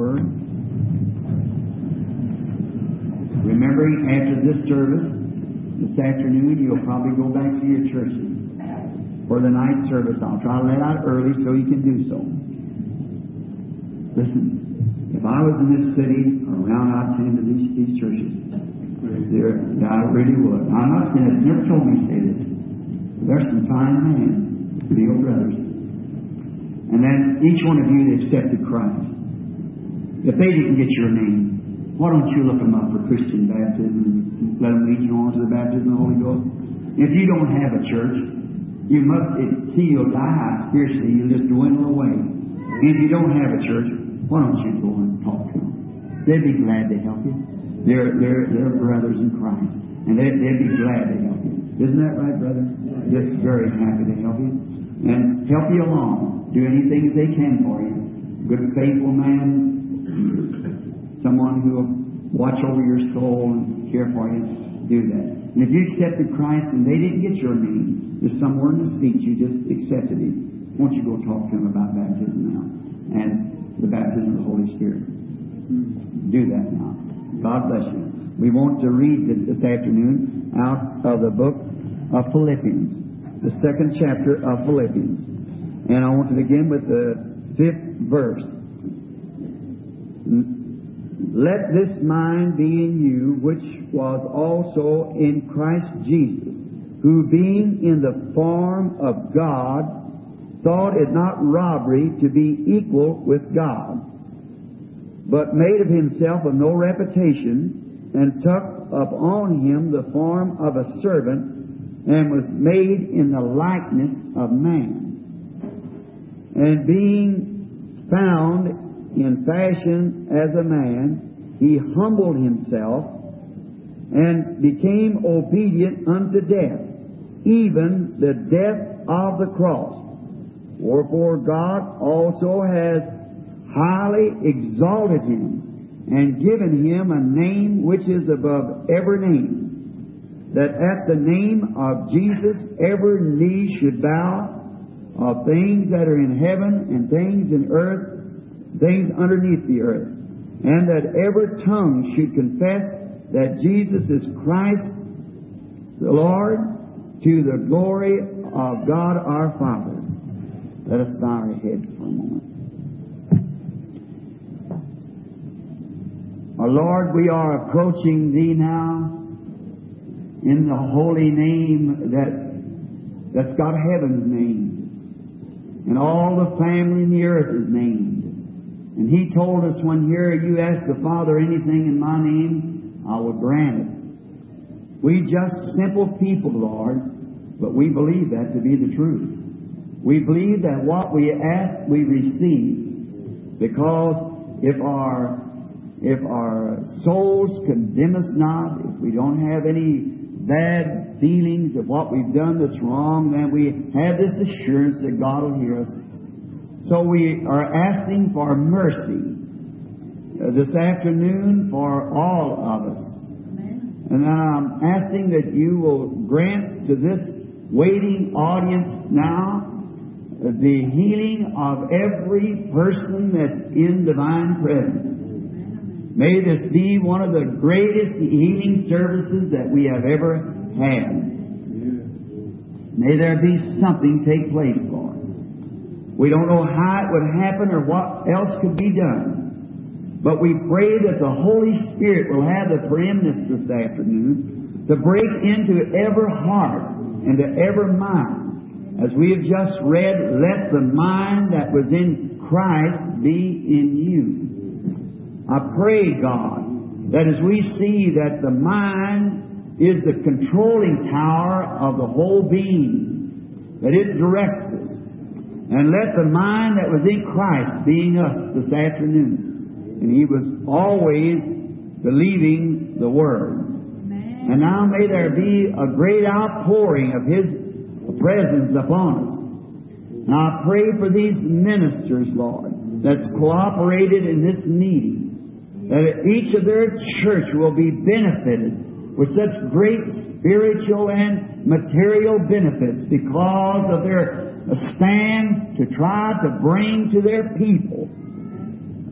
Word. Remembering after this service, this afternoon, you'll probably go back to your churches for the night service. I'll try to let out early so you can do so. Listen, if I was in this city or around, I'd tend to these churches. I really would. I'm not saying it. Never told me to say this. There's some fine men, real brothers. And then each one of you that accepted Christ. If they didn't get your name, why don't you look them up for Christian baptism and let them lead you on to the baptism of the Holy Ghost? If you don't have a church, you must see you'll die spiritually. You'll just dwindle away. If you don't have a church, why don't you go and talk to them? They'd be glad to help you. They're brothers in Christ, and they'd be glad to help you. Isn't that right, brother? Just very happy to help you and help you along. Do anything that they can for you. Good, faithful man, someone who will watch over your soul and care for you. Do that. And if you accepted Christ and they didn't get your name, there's somewhere in the seat you just accepted Him. Won't you go talk to Him about baptism now and the baptism of the Holy Spirit? Do that now. God bless you. We want to read this afternoon out of the book of Philippians, the 2nd chapter of Philippians. And I want to begin with the 5th verse. Let this mind be in you, which was also in Christ Jesus, who being in the form of God, thought it not robbery to be equal with God, but made of himself of no reputation, and took upon him the form of a servant, and was made in the likeness of man. And being found in fashion as a man, he humbled himself, and became obedient unto death, even the death of the cross. Wherefore God also has highly exalted him, and given him a name which is above every name, that at the name of Jesus every knee should bow, of things that are in heaven and things in earth, things underneath the earth, and that every tongue should confess that Jesus is Christ the Lord, to the glory of God our Father. Let us bow our heads for a moment. Our Lord, we are approaching Thee now in the holy name that's got heaven's name. And all the family in the earth is named. And He told us when here you ask the Father anything in my name, I will grant it. We just simple people, Lord, but we believe that to be the truth. We believe that what we ask, we receive. Because if our souls condemn us not, if we don't have any bad feelings of what we've done that's wrong, then we have this assurance that God will hear us. So we are asking for mercy this afternoon for all of us. And I'm asking that you will grant to this waiting audience now the healing of every person that's in divine presence. May this be one of the greatest healing services that we have ever had. May there be something take place, Lord. We don't know how it would happen or what else could be done. But we pray that the Holy Spirit will have the preeminence this afternoon to break into every heart and to every mind. As we have just read, let the mind that was in Christ be in you. I pray, God, that as we see that the mind is the controlling tower of the whole being, that it directs us. And let the mind that was in Christ be in us this afternoon. And He was always believing the Word. Amen. And now may there be a great outpouring of His presence upon us. Now I pray for these ministers, Lord, that's cooperated in this meeting, that each of their church will be benefited with such great spiritual and material benefits because of their stand to try to bring to their people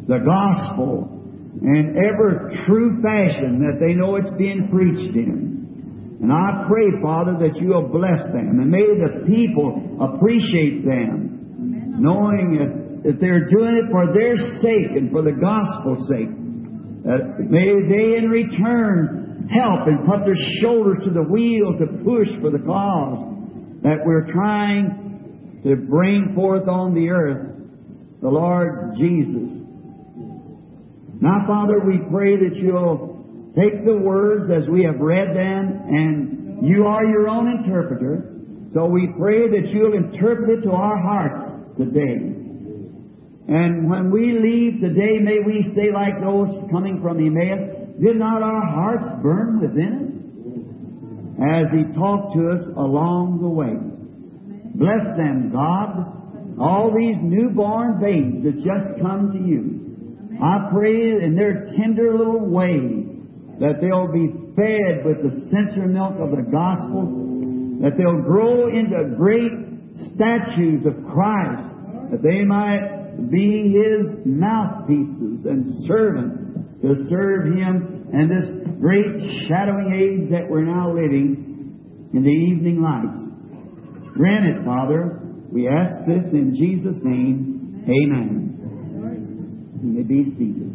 the gospel in every true fashion that they know it's being preached in. And I pray, Father, that you will bless them, and may the people appreciate them, knowing that they're doing it for their sake and for the gospel's sake. That may they in return help and put their shoulders to the wheel to push for the cause that we're trying to bring forth on the earth, the Lord Jesus. Now, Father, we pray that you'll take the words as we have read them, and you are your own interpreter. So we pray that you'll interpret it to our hearts today. And when we leave today, may we say like those coming from Emmaus, did not our hearts burn within us? As He talked to us along the way. Bless them, God, all these newborn babes that just come to you. I pray in their tender little way that they'll be fed with the sincere milk of the gospel, that they'll grow into great statues of Christ, that they might be His mouthpieces and servants to serve Him in this great shadowing age that we're now living in the evening lights. Grant it, Father. We ask this in Jesus' name. Amen. You may be seated.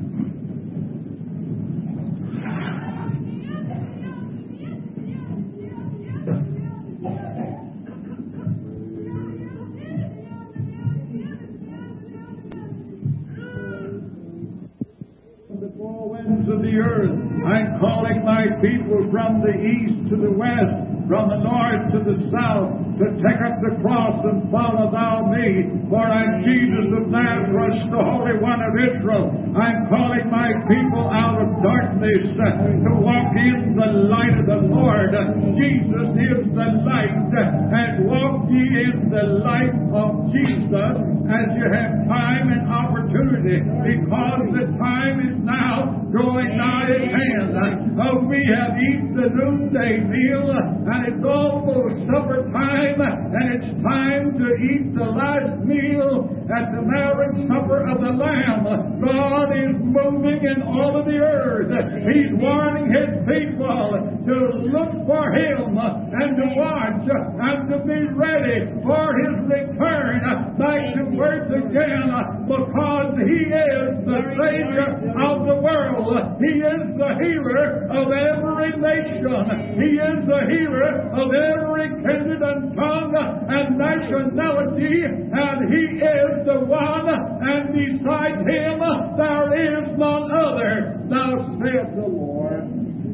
The four winds of the earth, I'm calling my people from the east to the west, from the north to the south, to take up the cross and follow thou me. For I'm Jesus of Nazareth, the Holy One of Israel. I'm calling my people out of darkness to walk in the light of the Lord. Jesus is the light, and walk ye in the light of Jesus as you have time and opportunity, because the time is now drawing nigh at hand. We have eaten the noonday meal, and it's almost supper time, and it's time to eat the last meal at the marriage supper of the Lamb. God is moving in all of the earth. He's warning His people to look for Him and to watch and to be ready for His return back to earth again, because He is the Savior of the world. He is the healer of every nation. He is the healer of every kindred and tongue and nationality, and He is the one, and beside Him there is none other. Thou saith the Lord.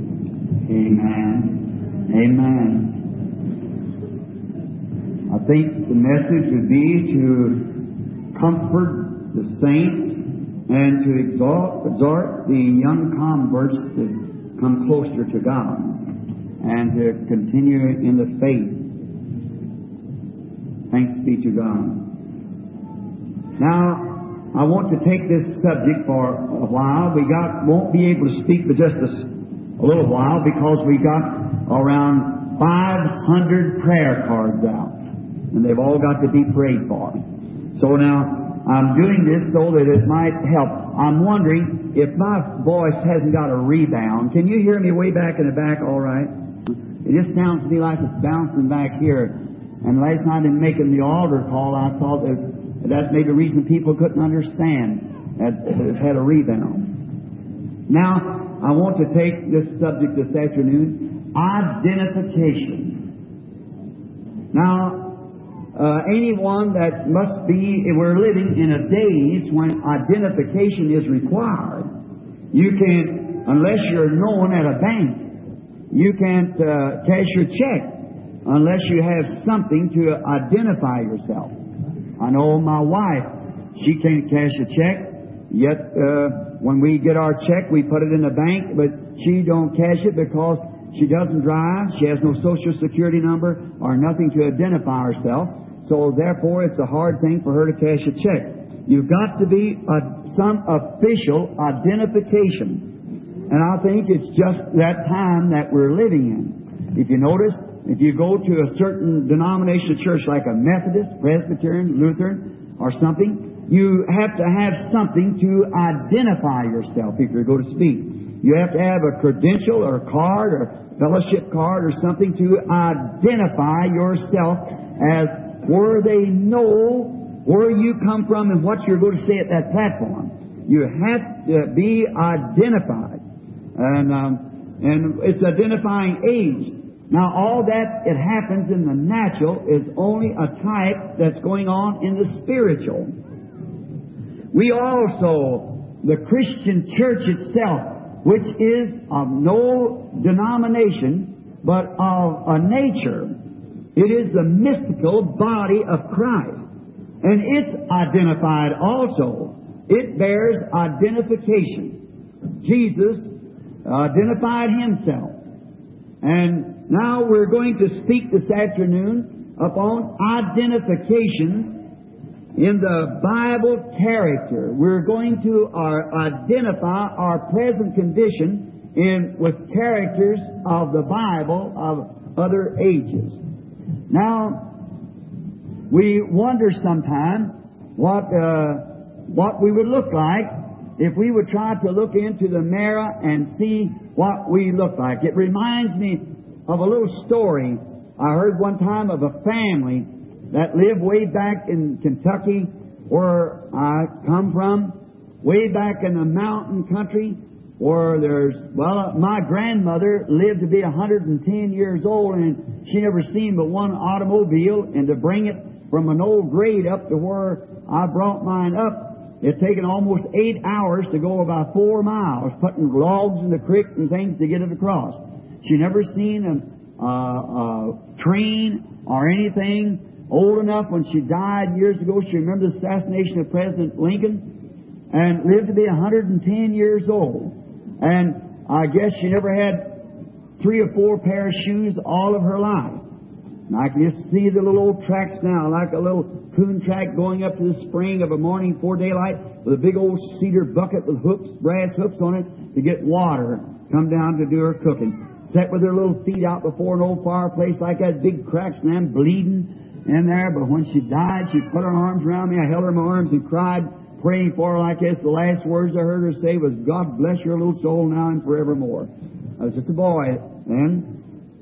Amen. Amen. I think the message would be to comfort the saints and to exhort the young converts to come closer to God and to continue in the faith. Thanks be to God. Now, I want to take this subject for a while. Won't be able to speak for just a little while, because we got around 500 prayer cards out, and they've all got to be prayed for. So now, I'm doing this so that it might help. I'm wondering if my voice hasn't got a rebound. Can you hear me way back in the back all right? It just sounds to me like it's bouncing back here. And last night in making the altar call, I thought that's maybe the reason people couldn't understand that it had a rebound. Now, I want to take this subject this afternoon, identification. Now, anyone that must be, we're living in a days when identification is required. You can't, unless you're known at a bank, you can't cash your check unless you have something to identify yourself. I know my wife, she can't cash a check, yet when we get our check, we put it in the bank, but she don't cash it because she doesn't drive, she has no Social Security number or nothing to identify herself. So therefore, it's a hard thing for her to cash a check. You've got to be some official identification. And I think it's just that time that we're living in. If you notice, if you go to a certain denomination of church like a Methodist, Presbyterian, Lutheran, or something, you have to have something to identify yourself if you're going to speak. You have to have a credential or a card or fellowship card or something to identify yourself as where they know where you come from and what you're going to say at that platform. You have to be identified. And it's identifying age. Now, all that it happens in the natural is only a type that's going on in the spiritual. We also, the Christian church itself, which is of no denomination, but of a nature, it is the mystical body of Christ. And it's identified also. It bears identification. Jesus identified Himself. And now we're going to speak this afternoon upon identifications in the Bible character. We're going to identify our present condition with characters of the Bible of other ages. Now, we wonder sometimes what we would look like if we would try to look into the mirror and see what we look like. It reminds me of a little story I heard one time of a family that lived way back in Kentucky, where I come from, way back in the mountain country, where my grandmother lived to be 110 years old, and she never seen but one automobile, and to bring it from an old grade up to where I brought mine up, it's taken almost 8 hours to go about 4 miles, putting logs in the creek and things to get it across. She never seen a train or anything. Old enough when she died years ago, she remembered the assassination of President Lincoln, and lived to be 110 years old. And I guess she never had 3 or 4 pair of shoes all of her life. And I can just see the little old tracks now, like a little coon track going up to the spring of a morning before daylight with a big old cedar bucket with hooks, brass hooks on it to get water, come down to do her cooking. Sat with her little feet out before an old fireplace like that, big cracks and them bleeding in there. But when she died, she put her arms around me. I held her in my arms and cried, praying for her like this. The last words I heard her say was, "God bless your little soul now and forevermore." I was just a boy then.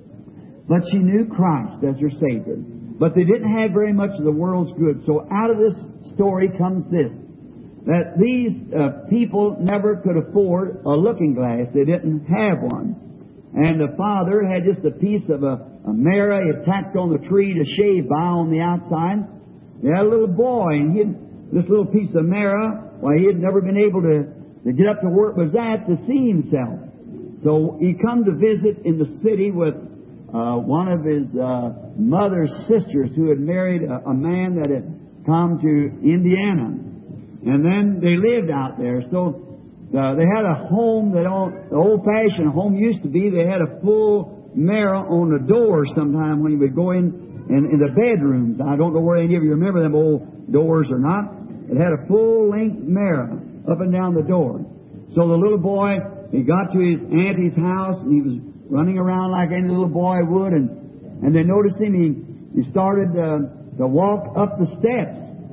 But she knew Christ as her Savior. But they didn't have very much of the world's good. So out of this story comes this, that these people never could afford a looking glass. They didn't have one. And the father had just a piece of a mirror he had tacked on the tree to shave by on the outside. They had a little boy, and this little piece of mirror, he had never been able to get up to where it was at to see himself. So he come to visit in the city with one of his mother's sisters who had married a man that had come to Indiana. And then they lived out there. So they had a home that the old-fashioned home used to be. They had a full mirror on the door sometime when you would go in the bedrooms. I don't know where any of you remember them old doors or not. It had a full-length mirror up and down the door. So the little boy, he got to his auntie's house, and he was running around like any little boy would, and they noticed him. He started to walk up the steps.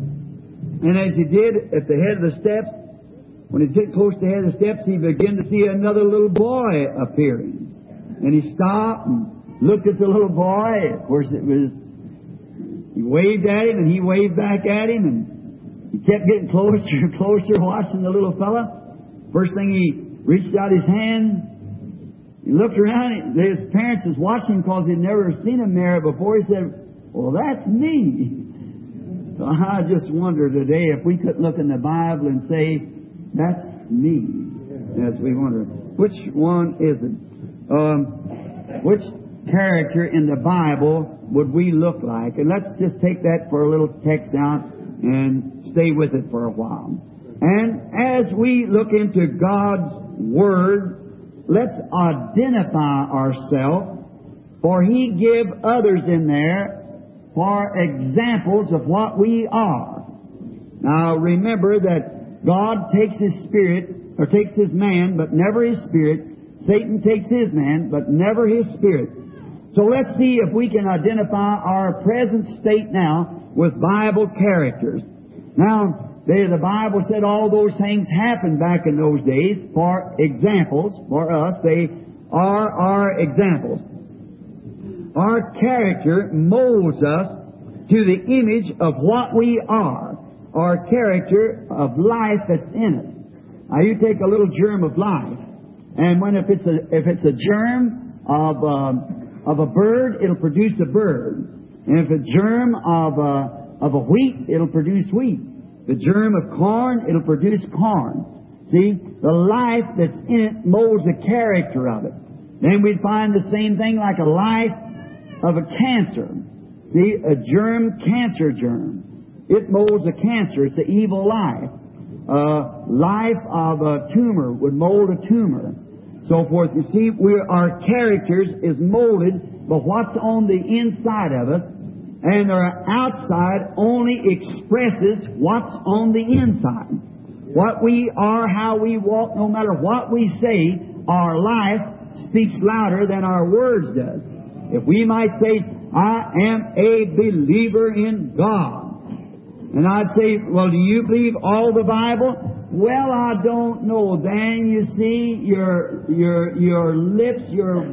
And as he did at the head of the steps, when he's getting close to the head of the steps, he began to see another little boy appearing. And he stopped and looked at the little boy. Of course, he waved at him, and he waved back at him, and he kept getting closer and closer, watching the little fella. First thing, he reached out his hand. He looked around. His parents was watching because he'd never seen a mirror before. He said, "Well, that's me." So I just wonder today if we could look in the Bible and say, "That's me." As we wonder, which one is it? Which character in the Bible would we look like? And let's just take that for a little text out and stay with it for a while. And as we look into God's Word, let's identify ourselves, for He give others in there for examples of what we are. Now remember that God takes His spirit, or takes His man, but never His spirit. Satan takes his man, but never his spirit. So let's see if we can identify our present state now with Bible characters. Now, The Bible said all those things happened back in those days for examples, for us. They are our examples. Our character molds us to the image of what we are. Our character of life that's in us. Now you take a little germ of life, and if it's a germ of a bird, it'll produce a bird. And if a germ of a wheat, it'll produce wheat. The germ of corn, it'll produce corn. See, the life that's in it molds the character of it. Then we'd find the same thing like a life of a cancer. See, a germ, cancer germ. It molds a cancer. It's an evil life. Life of a tumor would mold a tumor. So forth. You see, our characters is molded by what's on the inside of us, and our outside only expresses what's on the inside. What we are, how we walk, no matter what we say, our life speaks louder than our words does. If we might say, I am a believer in God. And I'd say, well, do you believe all the Bible? Well, I don't know. Then you see, your lips, your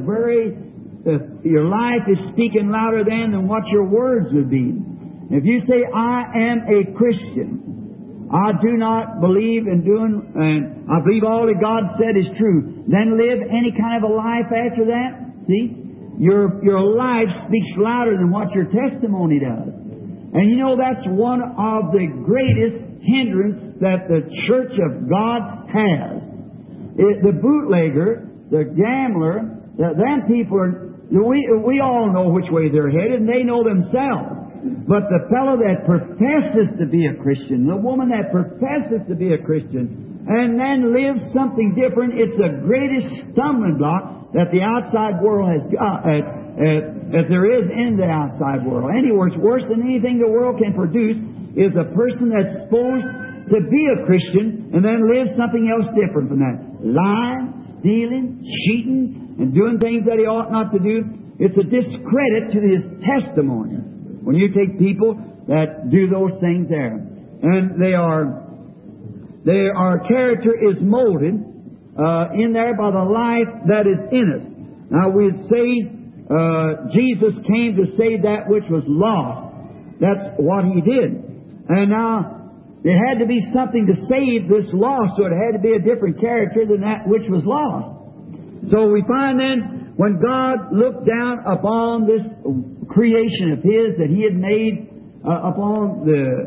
life is speaking louder than what your words would be. If you say, I am a Christian, I do not believe in doing, and I believe all that God said is true, then live any kind of a life after that. See? Your life speaks louder than what your testimony does. And you know, that's one of the greatest hindrance that the Church of God has. The bootlegger, the gambler, them people we all know which way they're headed, and they know themselves. But the fellow that professes to be a Christian, the woman that professes to be a Christian, and then lives something different, it's the greatest stumbling block that the outside world has got, that there is in the outside world. Anyway, worse than anything the world can produce is a person that's supposed to be a Christian and then lives something else different from that. Lying, stealing, cheating, and doing things that he ought not to do. It's a discredit to his testimony when you take people that do those things there. And our character is molded in there by the life that is in us. Now we'd say Jesus came to save that which was lost. That's what He did. And now there had to be something to save this lost, so it had to be a different character than that which was lost. So we find then, when God looked down upon this creation of His that He had made upon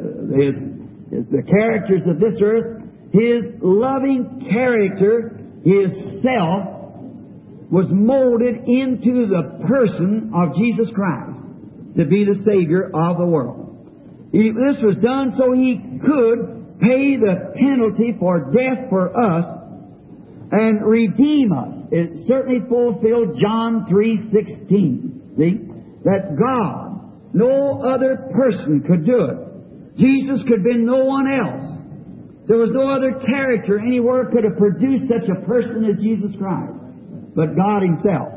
the characters of this earth, His loving character, His self, was molded into the person of Jesus Christ to be the Savior of the world. This was done so He could pay the penalty for death for us and redeem us. It certainly fulfilled John 3:16. See? That God, no other person could do it. Jesus could have been no one else. There was no other character anywhere could have produced such a person as Jesus Christ, but God Himself.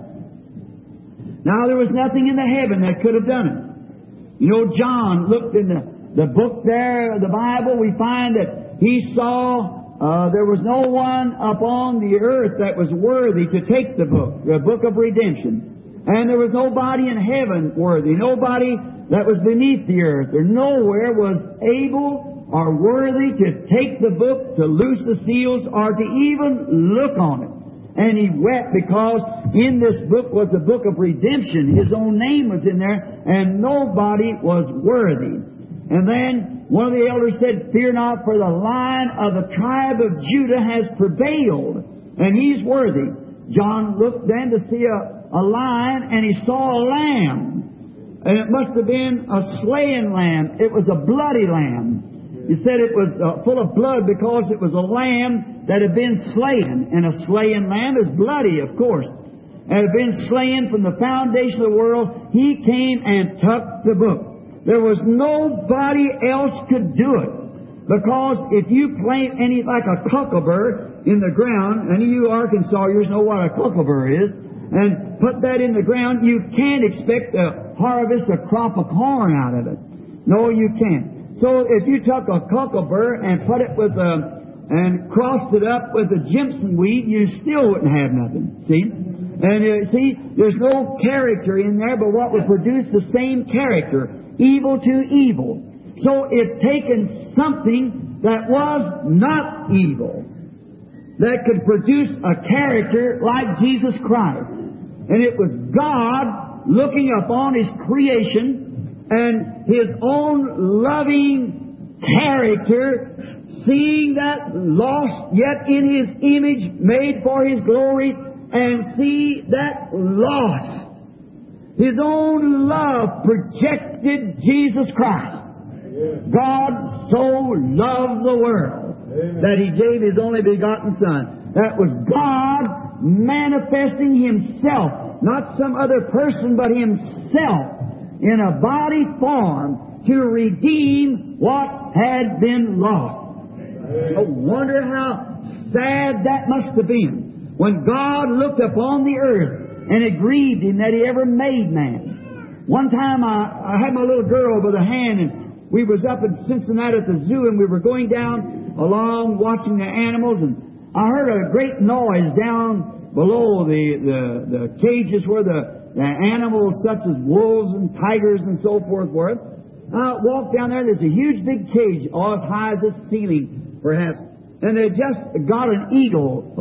Now there was nothing in the heaven that could have done it. You know, John looked in the book there, the Bible, we find that he saw there was no one upon the earth that was worthy to take the book of redemption. And there was nobody in heaven worthy, nobody that was beneath the earth, or nowhere was able or worthy to take the book, to loose the seals, or to even look on it. And he wept because in this book was the book of redemption. His own name was in there, and nobody was worthy. And then one of the elders said, "Fear not, for the Lion of the tribe of Judah has prevailed, and He's worthy." John looked then to see a lion, and he saw a lamb. And it must have been a slain lamb. It was a bloody lamb. He said it was full of blood because it was a lamb that had been slain. And a slain lamb is bloody, of course. And had been slain from the foundation of the world. He came and took the book. There was nobody else could do it. Because if you plant any, like a cockleburr in the ground, and you Arkansasians know what a cockleburr is, and put that in the ground, you can't expect to harvest a crop of corn out of it. No, you can't. So if you took a cucumber and put it with and crossed it up with a Jimson weed, you still wouldn't have nothing. See? And see, there's no character in there, but what would produce the same character, evil to evil. So it's taken something that was not evil, that could produce a character like Jesus Christ. And it was God looking upon His creation and His own loving character, seeing that lost yet in His image, made for His glory, and see that lost. His own love projected Jesus Christ. God so loved the world that He gave His only begotten Son. That was God manifesting Himself, not some other person, but Himself in a body form to redeem what had been lost. I wonder how sad that must have been when God looked upon the earth and it grieved Him that He ever made man. One time I had my little girl by the hand, and we was up in Cincinnati at the zoo, and we were going down along watching the animals, and I heard a great noise down below the cages where the animals such as wolves and tigers and so forth were. I walked down there, there's a huge big cage, all as high as this ceiling, perhaps. And they just got an eagle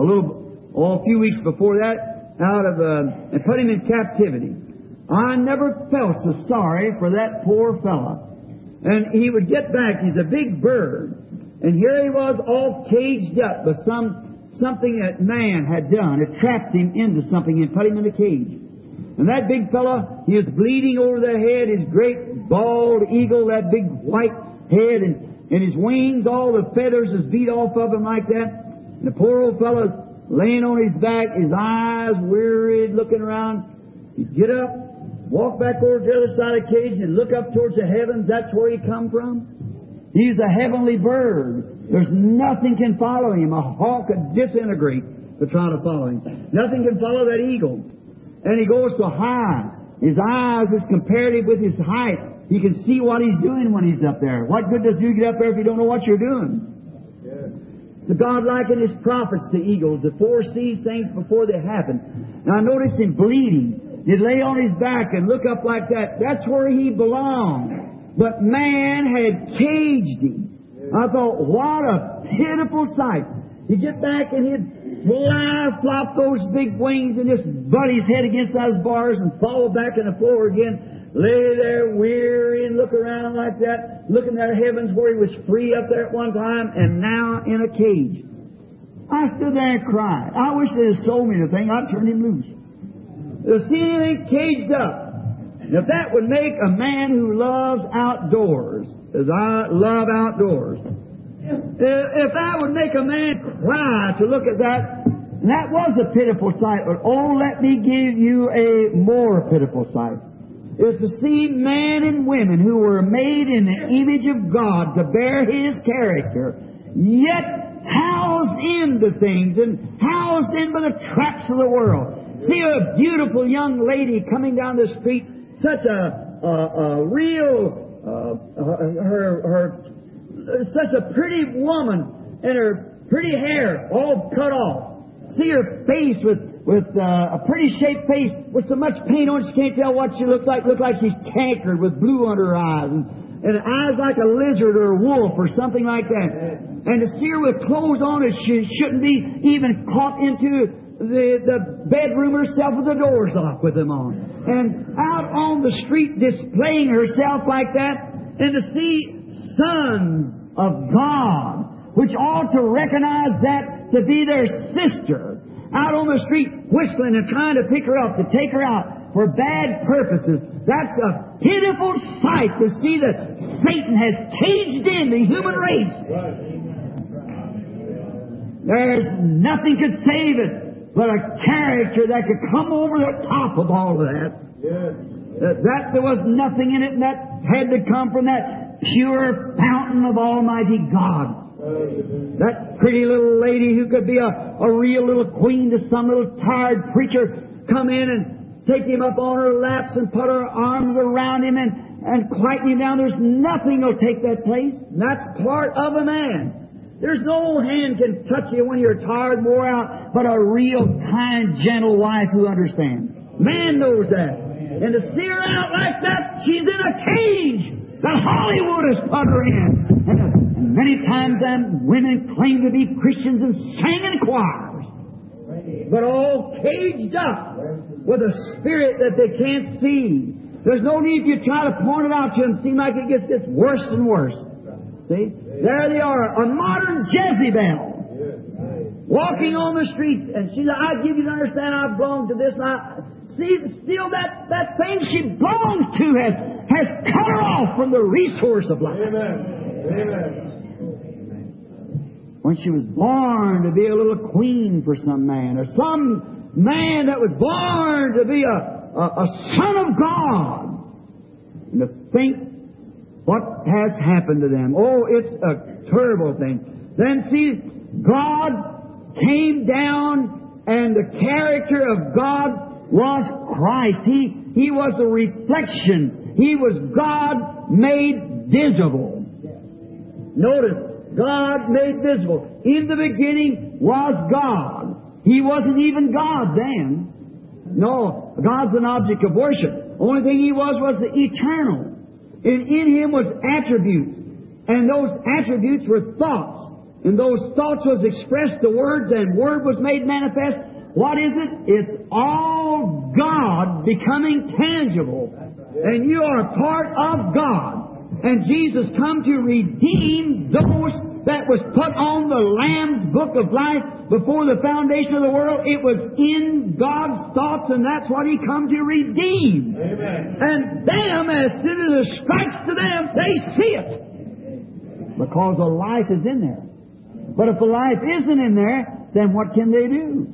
a few weeks before that out of and put him in captivity. I never felt so sorry for that poor fella. And he would get back, he's a big bird, and here he was all caged up with something that man had done. It trapped him into something and put him in a cage. And that big fella, he was bleeding over the head, his great bald eagle, that big white head, and his wings, all the feathers is beat off of him like that. And the poor old fella's laying on his back, his eyes wearied, looking around. He'd get up, walk back over to the other side of the cage and look up towards the heavens. That's where he come from. He's a heavenly bird. There's nothing can follow him. A hawk could disintegrate to try to follow him. Nothing can follow that eagle. And he goes so high. His eyes is comparative with his height. He can see what he's doing when he's up there. What good does you get up there if you don't know what you're doing? So God likened His prophets to eagles that foresees things before they happen. Now I noticed him bleeding. He'd lay on his back and look up like that. That's where he belonged. But man had caged him. I thought, what a pitiful sight. He'd get back and he'd flop those big wings and just butt his head against those bars and fall back in the floor again. Lay there weary and look around like that, looking at the heavens where he was free up there at one time and now in a cage. I stood there and cried. I wish they'd have sold me the thing. I'd turned him loose. To see anything caged up. And if that would make a man who loves outdoors, as I love outdoors, if that would make a man cry to look at that, and that was a pitiful sight, but oh, let me give you a more pitiful sight. Is to see men and women who were made in the image of God to bear His character, yet housed into things and housed in by the traps of the world. See a beautiful young lady coming down the street, such a real, such a pretty woman, and her pretty hair all cut off. See her face with a pretty shaped face with so much paint on it, she can't tell what she looks like. Looks like she's cankered with blue under her eyes, and eyes like a lizard or a wolf or something like that. And to see her with clothes on that she shouldn't be even caught into the bedroom herself with the doors locked with them on. And out on the street displaying herself like that, and to see sons of God, which ought to recognize that to be their sister, out on the street whistling and trying to pick her up, to take her out for bad purposes. That's a pitiful sight to see that Satan has caged in the human race. There's nothing could save it but a character that could come over the top of all of that. That there was nothing in it, and that had to come from that pure fountain of Almighty God. That pretty little lady who could be a real little queen to some little tired preacher come in and take him up on her laps and put her arms around him and and quieten him down. There's nothing will take that place. And that's part of a man. There's no hand can touch you when you're tired, wore out, but a real kind, gentle wife who understands. Man knows that. And to see her out like that, she's in a cage that Hollywood has put her in. And many times them women claim to be Christians and sing in choirs, but all caged up with a spirit that they can't see. There's no need if you try to point it out to them. Seem like it gets worse and worse. See? There they are, a modern Jezebel, walking on the streets. And she said, I give you to understand I belong to this. And see, still that thing she belongs to has cut her off from the resource of life. Amen. When she was born to be a little queen for some man, or some man that was born to be a son of God. And to think what has happened to them. Oh, it's a terrible thing. Then see, God came down, and the character of God was Christ. He was a reflection. He was God made visible. Notice, God made visible. In the beginning was God. He wasn't even God then. No, God's an object of worship. The only thing He was the eternal. And in Him was attributes. And those attributes were thoughts. And those thoughts was expressed to words, and Word was made manifest. What is it? It's all God becoming tangible. And you are a part of God. And Jesus come to redeem those that was put on the Lamb's Book of Life before the foundation of the world. It was in God's thoughts, and that's what He come to redeem. Amen. And them, as soon as it strikes to them, they see it. Because the life is in there. But if the life isn't in there, then what can they do?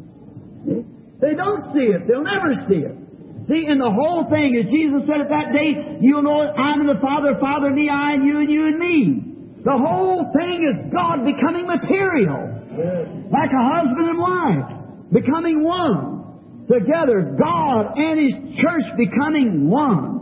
They don't see it. They'll never see it. See, and the whole thing, as Jesus said at that day, you'll know I'm in the Father, Father in me, I and you and me. The whole thing is God becoming material. Like a husband and wife. Becoming one. Together, God and His church becoming one.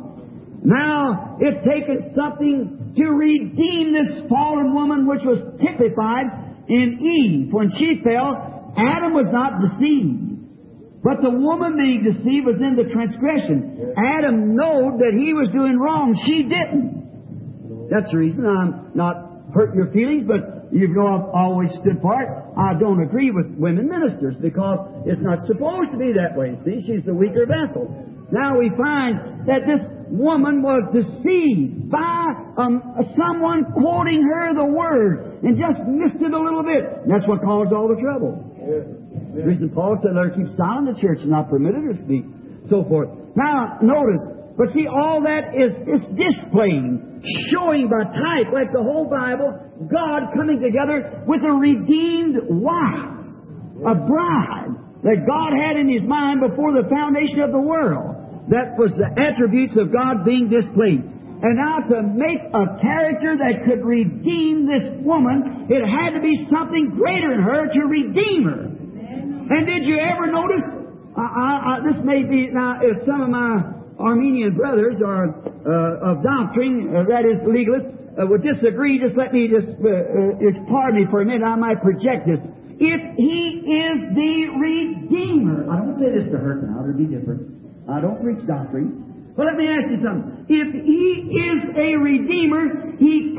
Now, it's taken something to redeem this fallen woman, which was typified in Eve. When she fell, Adam was not deceived. But the woman being deceived was in the transgression. Adam knowed that he was doing wrong. She didn't. That's the reason I'm not hurting your feelings, but you know I've always stood for it. I don't agree with women ministers because it's not supposed to be that way. See, she's the weaker vessel. Now we find that this woman was deceived by someone quoting her the Word and just missed it a little bit. And that's what caused all the trouble. The reason Paul said, let her keep silent in the church and not permitted her to speak, so forth. Now, notice, but see, all that is displaying, showing by type, like the whole Bible, God coming together with a redeemed wife, a bride that God had in His mind before the foundation of the world. That was the attributes of God being displayed. And now to make a character that could redeem this woman, it had to be something greater in her to redeem her. And did you ever notice, this may be, now if some of my Armenian brothers are of doctrine, that is legalists, would disagree, just let me pardon me for a minute, I might project this. If He is the Redeemer, I don't say this to hurt now, it'll be different. I don't preach doctrine. But let me ask you something. If He is a Redeemer,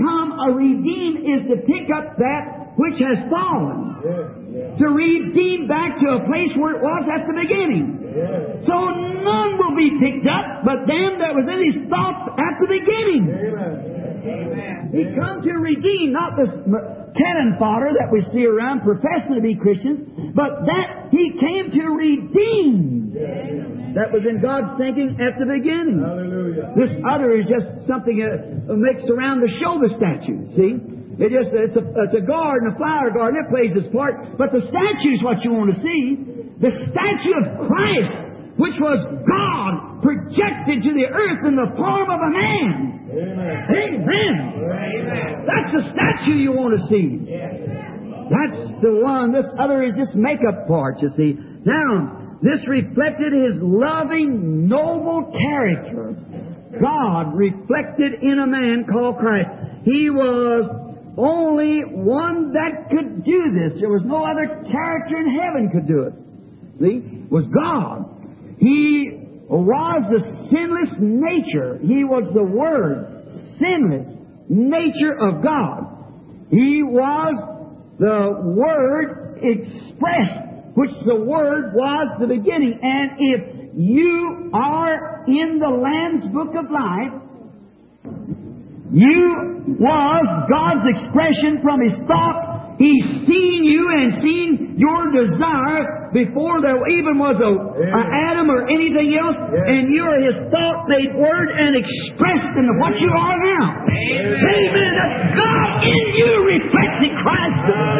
redeem is to pick up that which has fallen. To redeem back to a place where it was at the beginning. So none will be picked up but them that was in His thoughts at the beginning. He come to redeem, not this cannon fodder that we see around professing to be Christians, but that He came to redeem. That was in God's thinking at the beginning. Hallelujah. This other is just something mixed around to show the statue. See? It's a garden, a flower garden. It plays its part. But the statue is what you want to see. The statue of Christ, which was God projected to the earth in the form of a man. Amen. Amen. That's the statue you want to see. That's the one. This other is just makeup part, you see. Now, this reflected His loving, noble character. God reflected in a man called Christ. He was only one that could do this. There was no other character in heaven could do it. See? It was God. He was the sinless nature. He was the Word, sinless nature of God. He was the Word expressed, which the Word was the beginning. And if you are in the Lamb's Book of Life, you was God's expression from His thought. He's seen you and seen your desire before there even was a Adam or anything else, and you are His thought made word and expressed into what you are now. Amen. That's God in you reflecting Christ.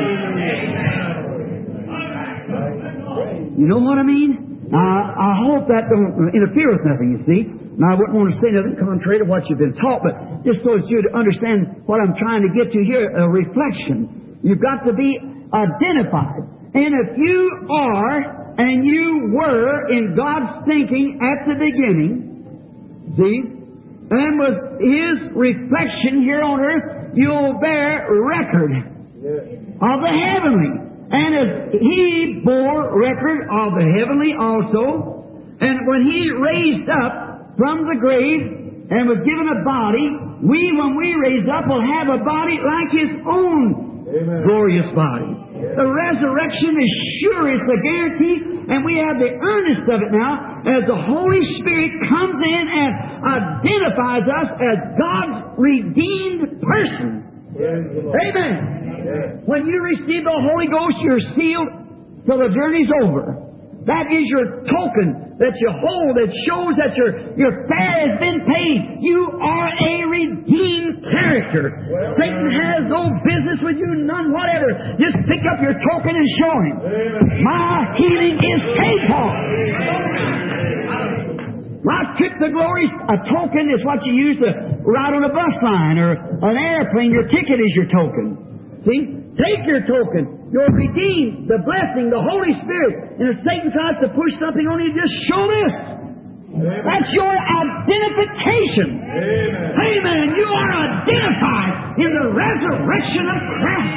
You know what I mean? I hope that don't interfere with nothing, you see. Now, I wouldn't want to say nothing contrary to what you've been taught, but just so as you to understand what I'm trying to get to here, a reflection. You've got to be identified. And if you are, and you were in God's thinking at the beginning, see, and with His reflection here on earth, you'll bear record of the heavenly. And as He bore record of the heavenly also, and when He raised up from the grave and was given a body, when we raise up, will have a body like His own glorious body. The resurrection is sure, it's a guarantee, and we have the earnest of it now as the Holy Spirit comes in and identifies us as God's redeemed person. Amen. When you receive the Holy Ghost, you're sealed till the journey's over. That is your token that you hold that shows that your fare has been paid. You are a redeemed character. Satan has no business with you, none whatever. Just pick up your token and show him. My healing is paid for. My trip to glory, a token is what you use to ride on a bus line or an airplane. Your ticket is your token. See? Take your token. You're redeemed. The blessing, the Holy Spirit. And if Satan tries to push something on you, just show this. Amen. That's your identification. Amen. Amen. You are identified in the resurrection of Christ.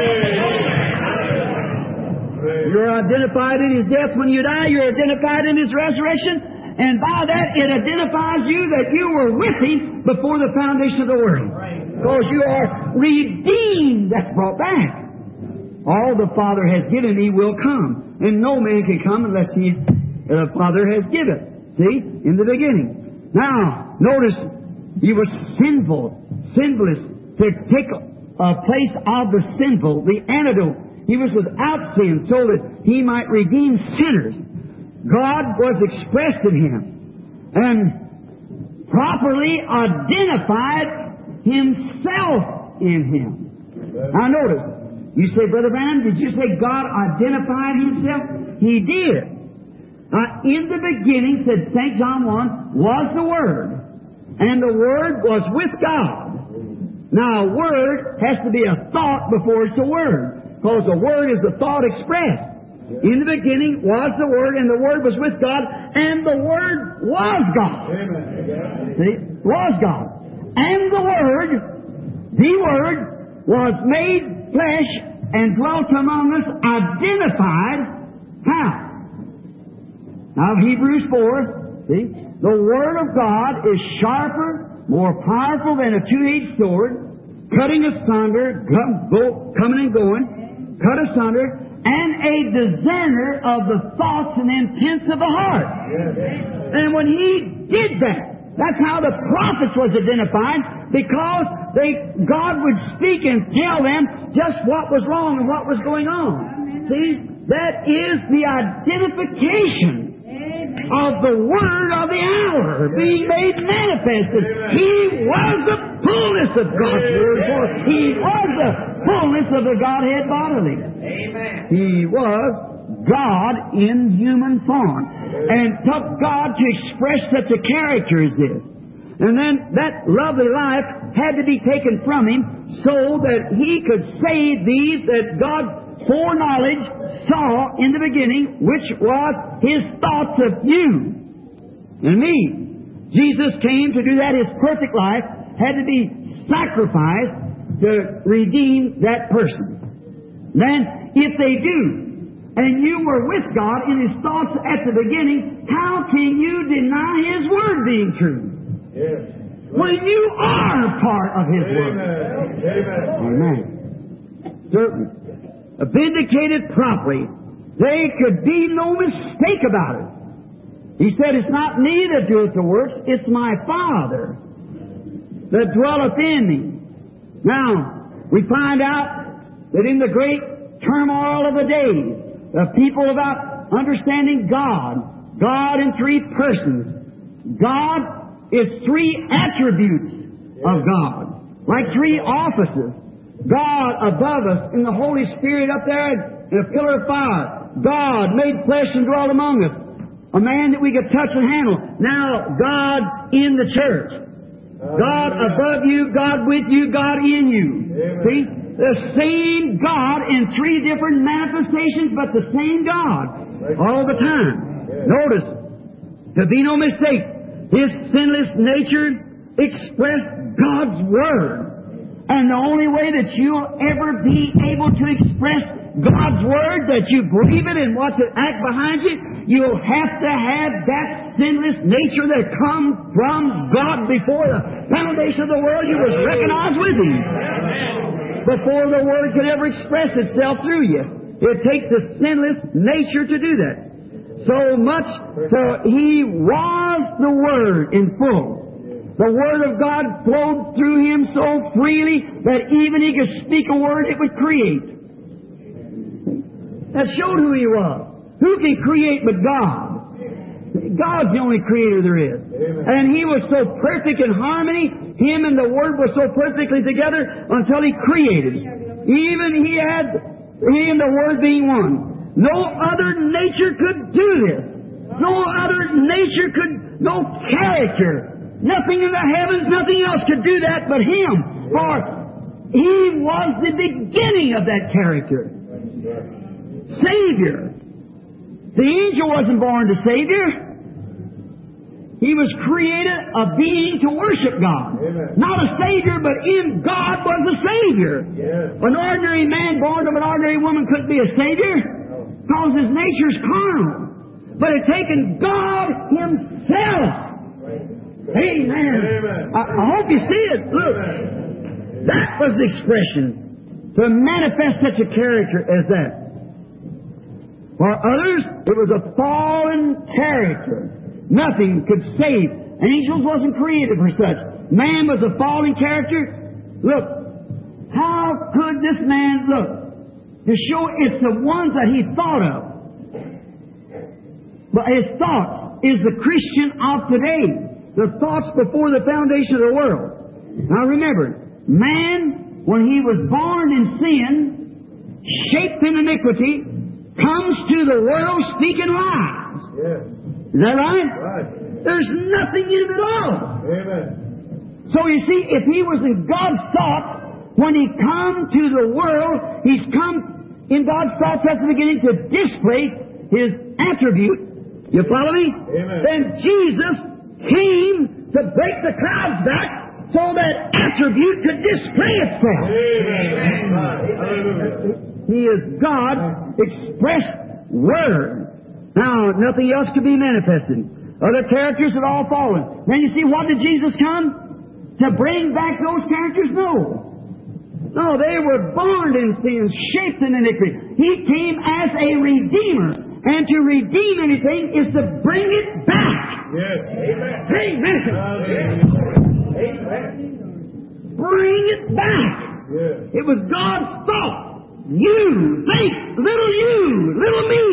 Amen. You're identified in His death when you die. You're identified in His resurrection. And by that, it identifies you that you were with Him before the foundation of the world. Because you are redeemed. That's brought back. All the Father has given me will come. And no man can come unless the Father has given. See? In the beginning. Now, notice, He was sinless, to take a place of the sinful, the antidote. He was without sin, so that He might redeem sinners. God was expressed in Him and properly identified Himself in Him. Now notice, you say, Brother Branham, did you say God identified Himself? He did. In the beginning, said St. John 1, was the Word. And the Word was with God. Now, a Word has to be a thought before it's a Word. Because the Word is the thought expressed. In the beginning was the Word, and the Word was with God, and the Word was God. See? Was God. And the Word was made flesh and dwelt among us, identified how? Now, Hebrews 4, see? The Word of God is sharper, more powerful than a two-edged sword, cutting asunder, coming and going, cut asunder, and a discerner of the thoughts and intents of the heart. And when He did that, that's how the prophets was identified, because God would speak and tell them just what was wrong and what was going on. See, that is the identification of the Word of the hour being made manifested. He was the fullness of God's Word, for He was the fullness of the Godhead bodily. Amen. He was God in human form, and took God to express such a character as this. And then that lovely life had to be taken from Him so that He could save these that God foreknowledge saw in the beginning, which was His thoughts of you and me. Jesus came to do that. His perfect life had to be sacrificed to redeem that person. Then, if they do, and you were with God in His thoughts at the beginning, how can you deny His Word being true? Yes. When you are part of His Word. Amen. Certainly. Vindicated properly. There could be no mistake about it. He said, it's not me that doeth the works, it's my Father that dwelleth in me. Now, we find out that in the great turmoil of the days, the people about understanding God in three persons. God is three attributes of God, like three offices. God above us in the Holy Spirit up there in a pillar of fire. God made flesh and dwelt among us. A man that we could touch and handle. Now, God in the church. God above you, God with you, God in you. See? The same God in three different manifestations, but the same God all the time. Notice, to be no mistake, His sinless nature expressed God's Word. And the only way that you'll ever be able to express God's Word, that you believe it and watch it act behind you, you'll have to have that sinless nature that comes from God before the foundation of the world. You was recognized with Him. Before the Word could ever express itself through you. It takes a sinless nature to do that. So much, so He was the Word in full. The Word of God flowed through Him so freely that even He could speak a word, it would create. That showed who He was. Who can create but God? God's the only creator there is. And He was so perfect in harmony, Him and the Word were so perfectly together until He created. Even He and the Word being one. No other nature could do this. No other nature could, no character. Nothing in the heavens, nothing else could do that but Him. For He was the beginning of that character. Savior. The angel wasn't born to Savior. He was created a being to worship God. Not a Savior, but in God was a Savior. An ordinary man born of an ordinary woman couldn't be a Savior because his nature's carnal. But it's taken God Himself. Amen. I hope you see it. Look, that was the expression to manifest such a character as that. For others, it was a fallen character. Nothing could save. Angels wasn't created for such. Man was a fallen character. Look, how could this man look? To show it's the ones that he thought of. But his thoughts is the Christian of today. The thoughts before the foundation of the world. Now remember, man, when he was born in sin, shaped in iniquity, comes to the world speaking lies. Yes. Is that right? Right. There's nothing in it at all. Amen. So you see, if he was in God's thoughts, when he come to the world, he's come in God's thoughts at the beginning to display His attribute. You follow me? Amen. Then Jesus came to break the clouds back so that attribute could display itself. Amen. Hallelujah. He is God's expressed Word. Now, nothing else could be manifested. Other characters had all fallen. Then you see, what did Jesus come? To bring back those characters? No, they were born in sin, shaped in iniquity. He came as a Redeemer. And to redeem anything is to bring it back. Yes. Amen. Amen. Bring it back. Yes. It was God's thought. You think, little you, little me.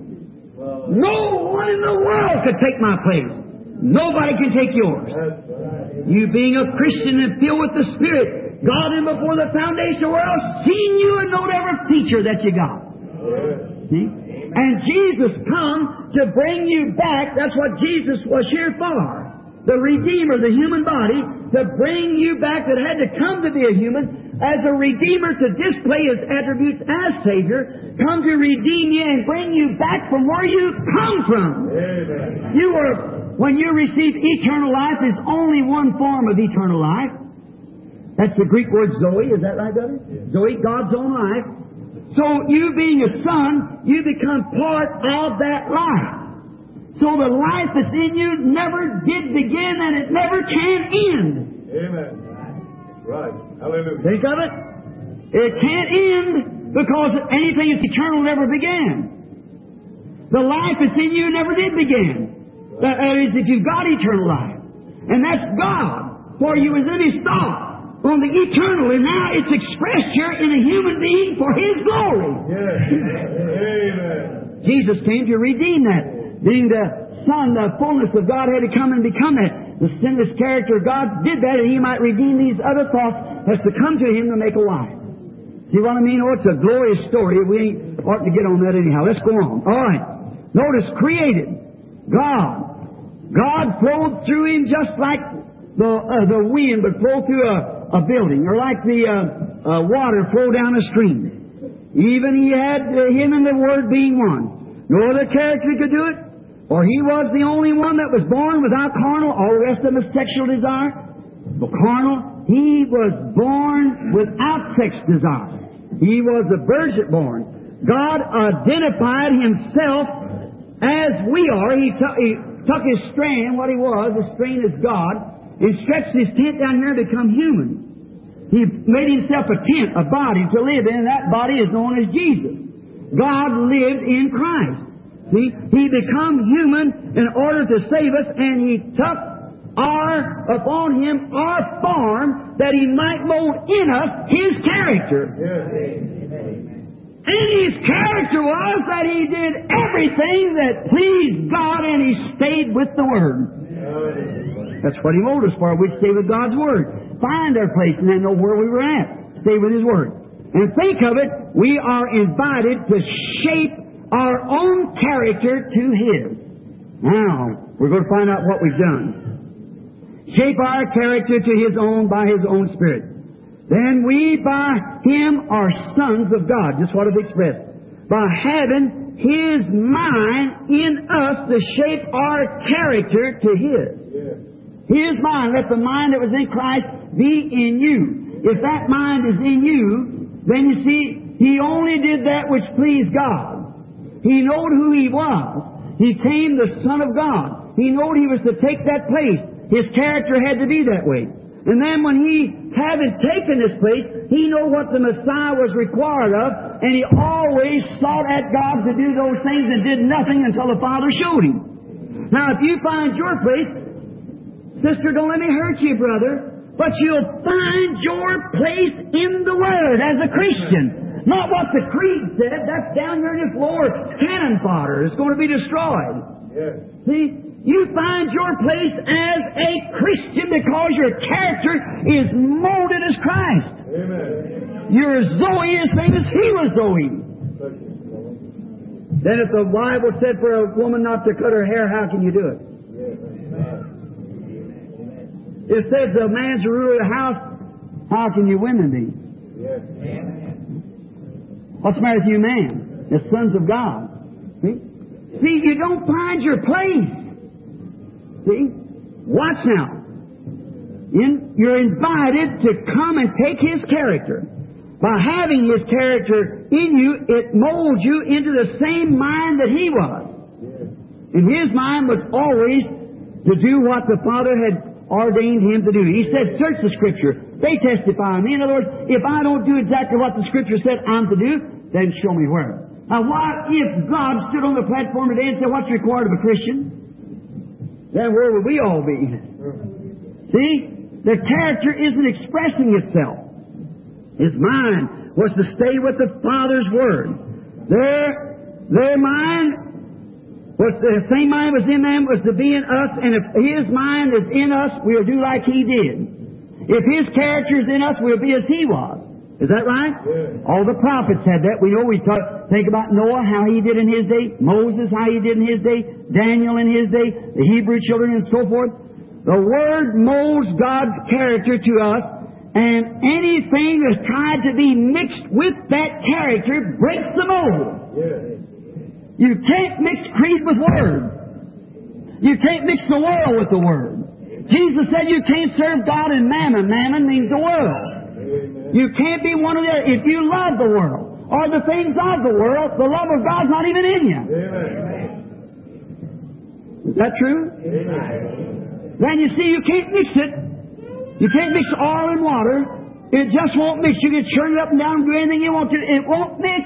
No one in the world could take my place. Nobody can take yours. That's right. You being a Christian and filled with the Spirit, God in before the foundation of the world, seen you and knowed every feature that you got. See? And Jesus come to bring you back. That's what Jesus was here for. The Redeemer, the human body, to bring you back that had to come to be a human as a Redeemer to display His attributes as Savior, come to redeem you and bring you back from where you come from. Amen. You were when you receive eternal life, there's only one form of eternal life. That's the Greek word Zoe. Is that right, brother? Yes. Zoe, God's own life. So you being a son, you become part of that life. So the life that's in you never did begin and it never can end. Amen. Right. Hallelujah. Think of it. It can't end because anything that's eternal never began. The life that's in you never did begin. That is, if you've got eternal life. And that's God. For you was in His thought on the eternal, and now it's expressed here in a human being for His glory. Yes. Amen. Jesus came to redeem that. Being the Son, the fullness of God had to come and become that. The sinless character of God did that, and He might redeem these other thoughts has to come to Him to make a life. See what I mean? Oh, it's a glorious story. We ain't ought to get on that anyhow. Let's go on. All right. Notice, created. God. God flowed through Him just like the wind would flow through a building, or like the water flow down a stream. Even He had Him and the Word being one. No other character could do it, for He was the only one that was born without carnal. All the rest of them is sexual desire. But carnal, He was born without sex desire. He was a virgin born. God identified Himself as we are. He took His strain, what He was, the strain is God, and stretched His tent down here to become human. He made Himself a tent, a body to live in, and that body is known as Jesus. God lived in Christ. See, He became human in order to save us, and He took upon Him our form that He might mold in us His character. Yes. And His character was that He did everything that pleased God, and He stayed with the Word. That's what He molded us for. We'd stay with God's Word. Find our place and then know where we were at. Stay with His Word. And think of it, we are invited to shape our own character to His. Now, we're going to find out what we've done. Shape our character to His own by His own Spirit. Then we, by Him, are sons of God. Just what I've expressed. By having His mind in us to shape our character to His. Yes. His mind, let the mind that was in Christ be in you. If that mind is in you, then you see, He only did that which pleased God. He knowed who He was. He came the Son of God. He knowed He was to take that place. His character had to be that way. And then when He, having taken this place, He knew what the Messiah was required of, and He always sought at God to do those things and did nothing until the Father showed Him. Now, if you find your place, sister, don't let me hurt you, brother, but you'll find your place in the Word as a Christian. Not what the creed said. That's down here in the floor. Cannon fodder. It's going to be destroyed. Yes. See? You find your place as a Christian because your character is molded as Christ. Amen. You're Zoe the same as He was Zoe. Then if the Bible said for a woman not to cut her hair, how can you do it? It says the man's the ruler of the house, how can you women be? Yes. What's the matter with you men? The sons of God. See, you don't find your place. See? Watch now. You're invited to come and take His character. By having His character in you, it molds you into the same mind that He was. And His mind was always to do what the Father had ordained Him to do. He said, search the Scripture. They testify of me. In other words, if I don't do exactly what the Scripture said I'm to do, then show me where. Now, what if God stood on the platform today and said, what's required of a Christian? Then where would we all be? See? The character isn't expressing itself. His mind was to stay with the Father's Word. Their mind was the same mind was in them was to be in us, and if His mind is in us, we'll do like He did. If His character is in us, we'll be as He was. Is that right? Yeah. All the prophets had that. We know think about Noah, how he did in his day, Moses, how he did in his day, Daniel in his day, the Hebrew children and so forth. The Word molds God's character to us, and anything that's tried to be mixed with that character breaks the mold. Yeah. You can't mix creed with Word. You can't mix the world with the Word. Jesus said you can't serve God and mammon. Mammon means the world. You can't be one of the other. If you love the world or the things of the world, the love of God's not even in you. Is that true? Then you see you can't mix it. You can't mix oil and water. It just won't mix. You can churn it up and down and do anything you want to. It won't mix.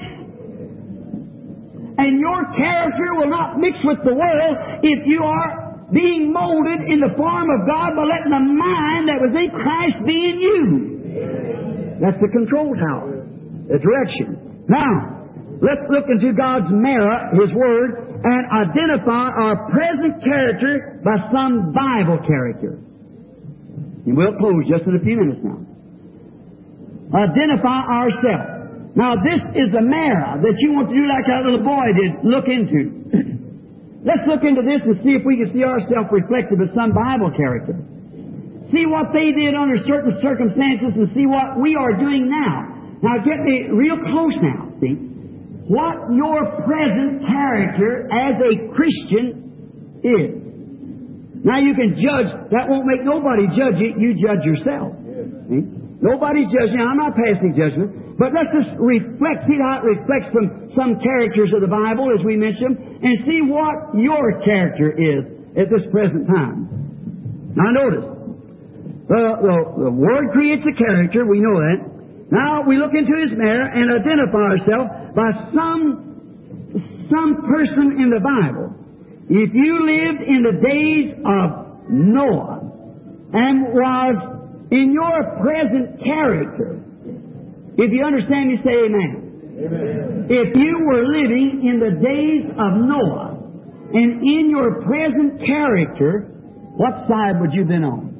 And your character will not mix with the world if you are being molded in the form of God by letting the mind that was in Christ be in you. That's the control tower, the direction. Now, let's look into God's mirror, His Word, and identify our present character by some Bible character. And we'll close just in a few minutes now. Identify ourselves. Now, this is a mirror that you want to do like that little boy did, look into. Let's look into this and see if we can see ourselves reflected with some Bible character. See what they did under certain circumstances and see what we are doing now. Now, get me real close now, see. What your present character as a Christian is. Now, you can judge. That won't make nobody judge you. You judge yourself. See? Nobody judges you. I'm not passing judgment. But let's just reflect, see how it reflects from some characters of the Bible, as we mentioned, and see what your character is at this present time. Now notice, the Word creates a character, we know that. Now we look into His mirror and identify ourselves by some person in the Bible. If you lived in the days of Noah and was in your present character, if you understand me, say amen. Amen. If you were living in the days of Noah and in your present character, what side would you have been on?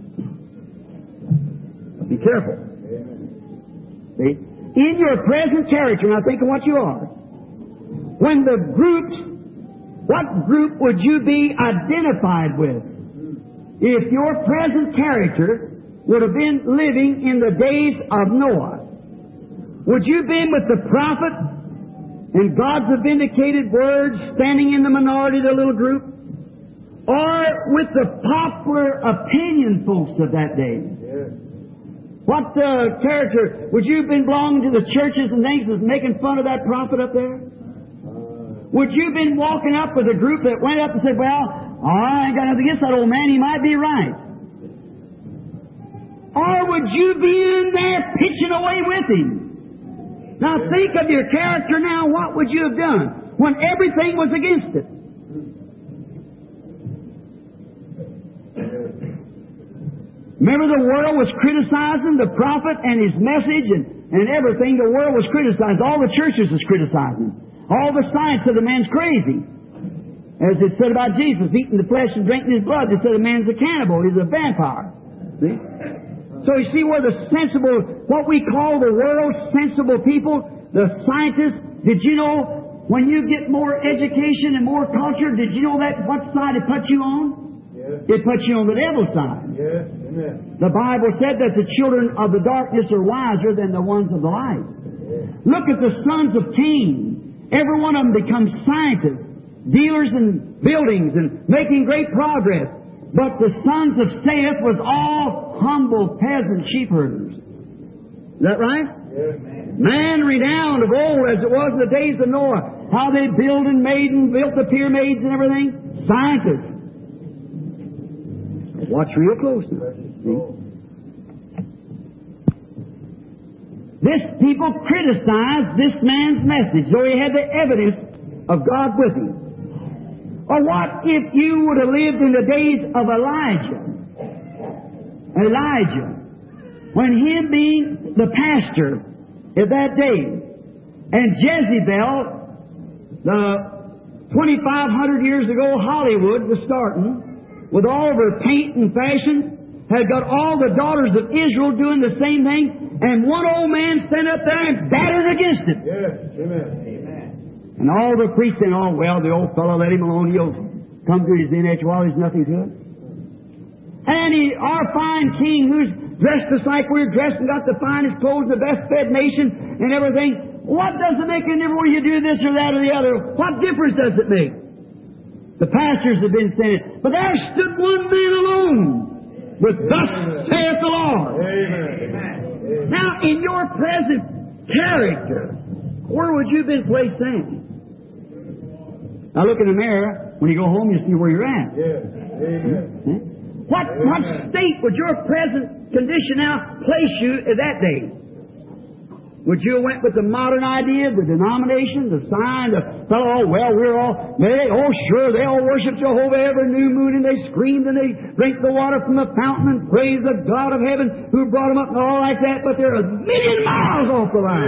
Be careful. See? In your present character, now think of what you are. When the groups, what group would you be identified with? If your present character would have been living in the days of Noah, would you have been with the prophet and God's vindicated words standing in the minority of the little group? Or with the popular opinion folks of that day? Yes. What character? Would you have been belonging to the churches and things that's making fun of that prophet up there? Would you have been walking up with a group that went up and said, well, I ain't got nothing against that old man, he might be right? Or would you be in there pitching away with him? Now think of your character now. What would you have done when everything was against it? Remember, the world was criticizing the prophet and his message and everything. The world was criticized. All the churches was criticizing. All the science of the man's crazy. As it said about Jesus, eating the flesh and drinking his blood, they said the man's a cannibal, he's a vampire. See? So you see where the sensible, what we call the world's sensible people, the scientists, did you know when you get more education and more culture, did you know that what side it puts you on? Yes. It puts you on the devil's side. Yes. Amen. The Bible said that the children of the darkness are wiser than the ones of the light. Yes. Look at the sons of Cain. Every one of them becomes scientists, dealers in buildings and making great progress. But the sons of Seth was all humble peasant sheep herders. Is that right? Yes. Man renowned of old as it was in the days of Noah. How they built and made and built the pyramids and everything. Scientists. Watch real close now. See? This people criticized this man's message, though he had the evidence of God with him. Or what if you would have lived in the days of Elijah? Elijah, when him being the pastor at that day, and Jezebel, the 2,500 years ago, Hollywood was starting, with all of her paint and fashion, had got all the daughters of Israel doing the same thing, and one old man stand up there and battered against it. Yes, amen. And all the priests saying, oh, well, the old fellow, let him alone. He'll come to his image while he's nothing to it. And our fine king, who's dressed just like we're dressed and got the finest clothes, the best fed nation and everything, what does it make any difference whether you do this or that or the other? What difference does it make? The pastors have been saying it. But there stood one man alone with thus saith the Lord. Amen. Now, in your present character, where would you have been placed then? Now look in the mirror. When you go home, you see where you're at. Yes. Amen. What state would your present condition now place you at that day? Would you have went with the modern idea, the denomination, the sign, the fellow, sure, they all worship Jehovah every new moon, and they screamed and they drink the water from the fountain and praise the God of heaven who brought them up and all like that, but they're a million miles off the line.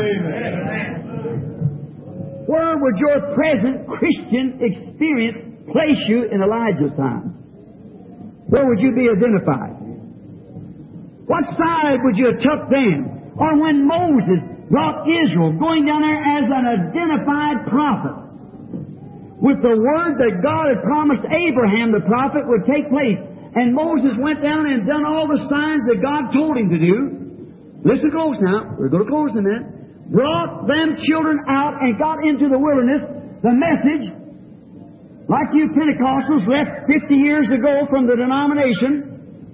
Amen. Where would your present Christian experience place you in Elijah's time? Where would you be identified? What side would you have took then? Or when Moses brought Israel, going down there as an identified prophet, with the word that God had promised Abraham the prophet would take place. And Moses went down and done all the signs that God told him to do. Listen close now. We're going to close in a minute. Brought them children out and got into the wilderness. The message, like you Pentecostals left 50 years ago from the denomination,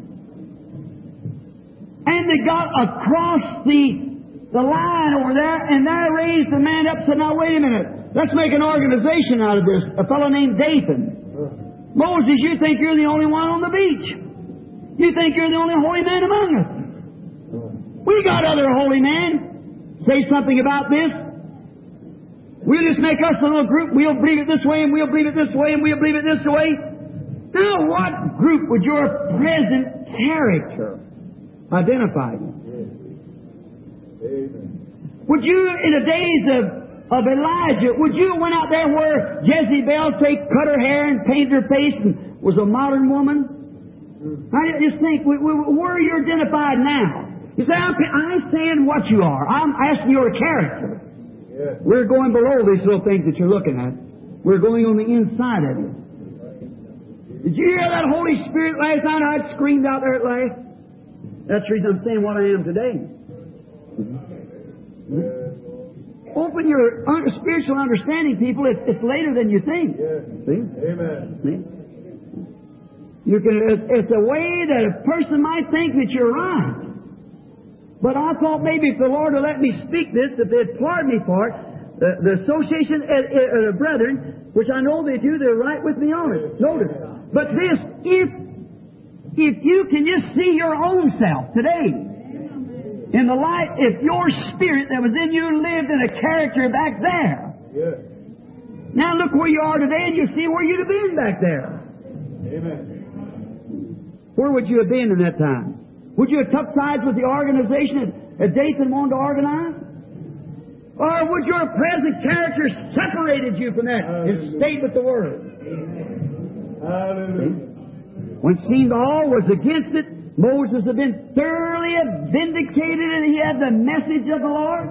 and they got across the line over there, and there raised the man up and said, now wait a minute, let's make an organization out of this. A fellow named Dathan. Moses, you think you're the only one on the beach. You think you're the only holy man among us. We got other holy men. Say something about this. We'll just make us a little group. We'll believe it this way, and we'll believe it this way, and we'll believe it this way. Now, what group would your present character identify you? Amen. Would you, in the days of Elijah, would you have went out there where Jezebel, say, cut her hair and painted her face and was a modern woman? I just think, where are you identified now? You say, I'm saying what you are. I'm asking your character. Yes. We're going below these little things that you're looking at. We're going on the inside of you. Did you hear that Holy Spirit last night? I screamed out there at last. That's the reason I'm saying what I am today. Open your spiritual understanding, people. It's later than you think. Yes. See? Amen. See? It's a way that a person might think that you're right. But I thought maybe if the Lord would let me speak this, if they'd pardon me for it, the association of brethren, which I know they do, they're right with me on it. Notice. But this, if you can just see your own self today, in the light, if your spirit that was in you lived in a character back there. Yes. Now look where you are today and you see where you'd have been back there. Amen. Where would you have been in that time? Would you have took sides with the organization that Dathan wanted to organize? Or would your present character separated you from that and stayed with the Word? Hallelujah. When it seemed all was against it, Moses had been thoroughly vindicated and he had the message of the Lord.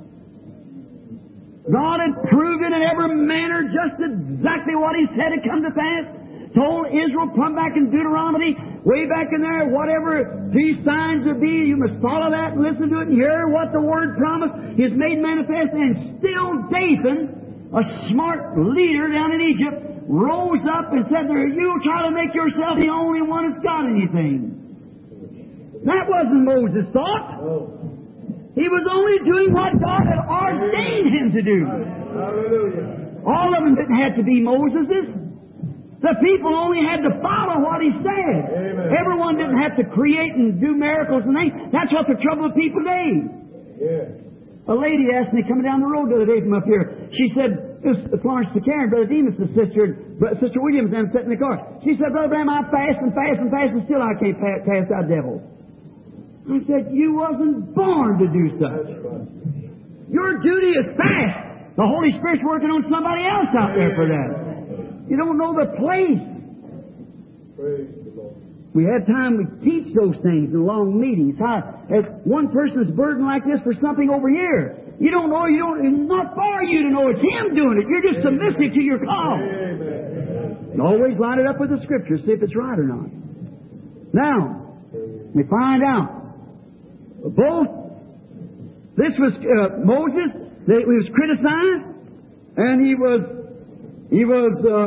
God had proved it in every manner just exactly what He said had come to pass. Told Israel, come back in Deuteronomy, way back in there, whatever these signs would be, you must follow that and listen to it and hear what the Word promised is made manifest. And still Dathan, a smart leader down in Egypt, rose up and said, you try to make yourself the only one that's got anything. That wasn't Moses' thought. He was only doing what God had ordained him to do. Hallelujah. All of them didn't have to be Moses's. The people only had to follow what he said. Amen. Everyone didn't have to create and do miracles and things. That's what the trouble with people today. Yes. A lady asked me coming down the road the other day from up here. She said, it was Florence DeCaren, Brother Demas' sister, Sister Williams, and I'm sitting in the car. She said, Brother Bram, I fast and fast and fast and still I can't cast out devils. I said, you wasn't born to do such. Your duty is fast. The Holy Spirit's working on somebody else out there for that. You don't know the place. Praise the Lord. We have time, we teach those things in long meetings. How, if one person is burdened like this for something over here, you don't know, it's not for you to know, it's Him doing it. You're just submissive to your call. Amen. And always line it up with the Scripture, see if it's right or not. Now, we find out. Both, this was Moses, he was criticized, and he was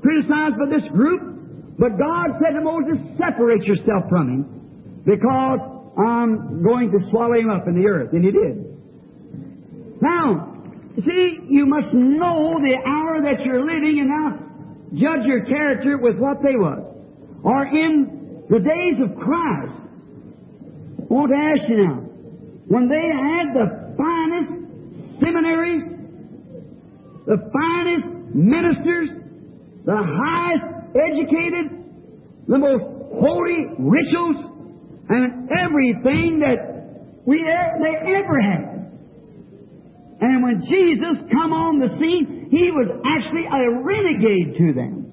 criticized by this group, but God said to Moses, separate yourself from him, because I'm going to swallow him up in the earth. And he did. Now, see, you must know the hour that you're living and now judge your character with what they was. Or in the days of Christ, I want to ask you now, when they had the finest seminaries, the finest ministers, the highest educated, the most holy rituals, and everything that they ever had. And when Jesus come on the scene, He was actually a renegade to them.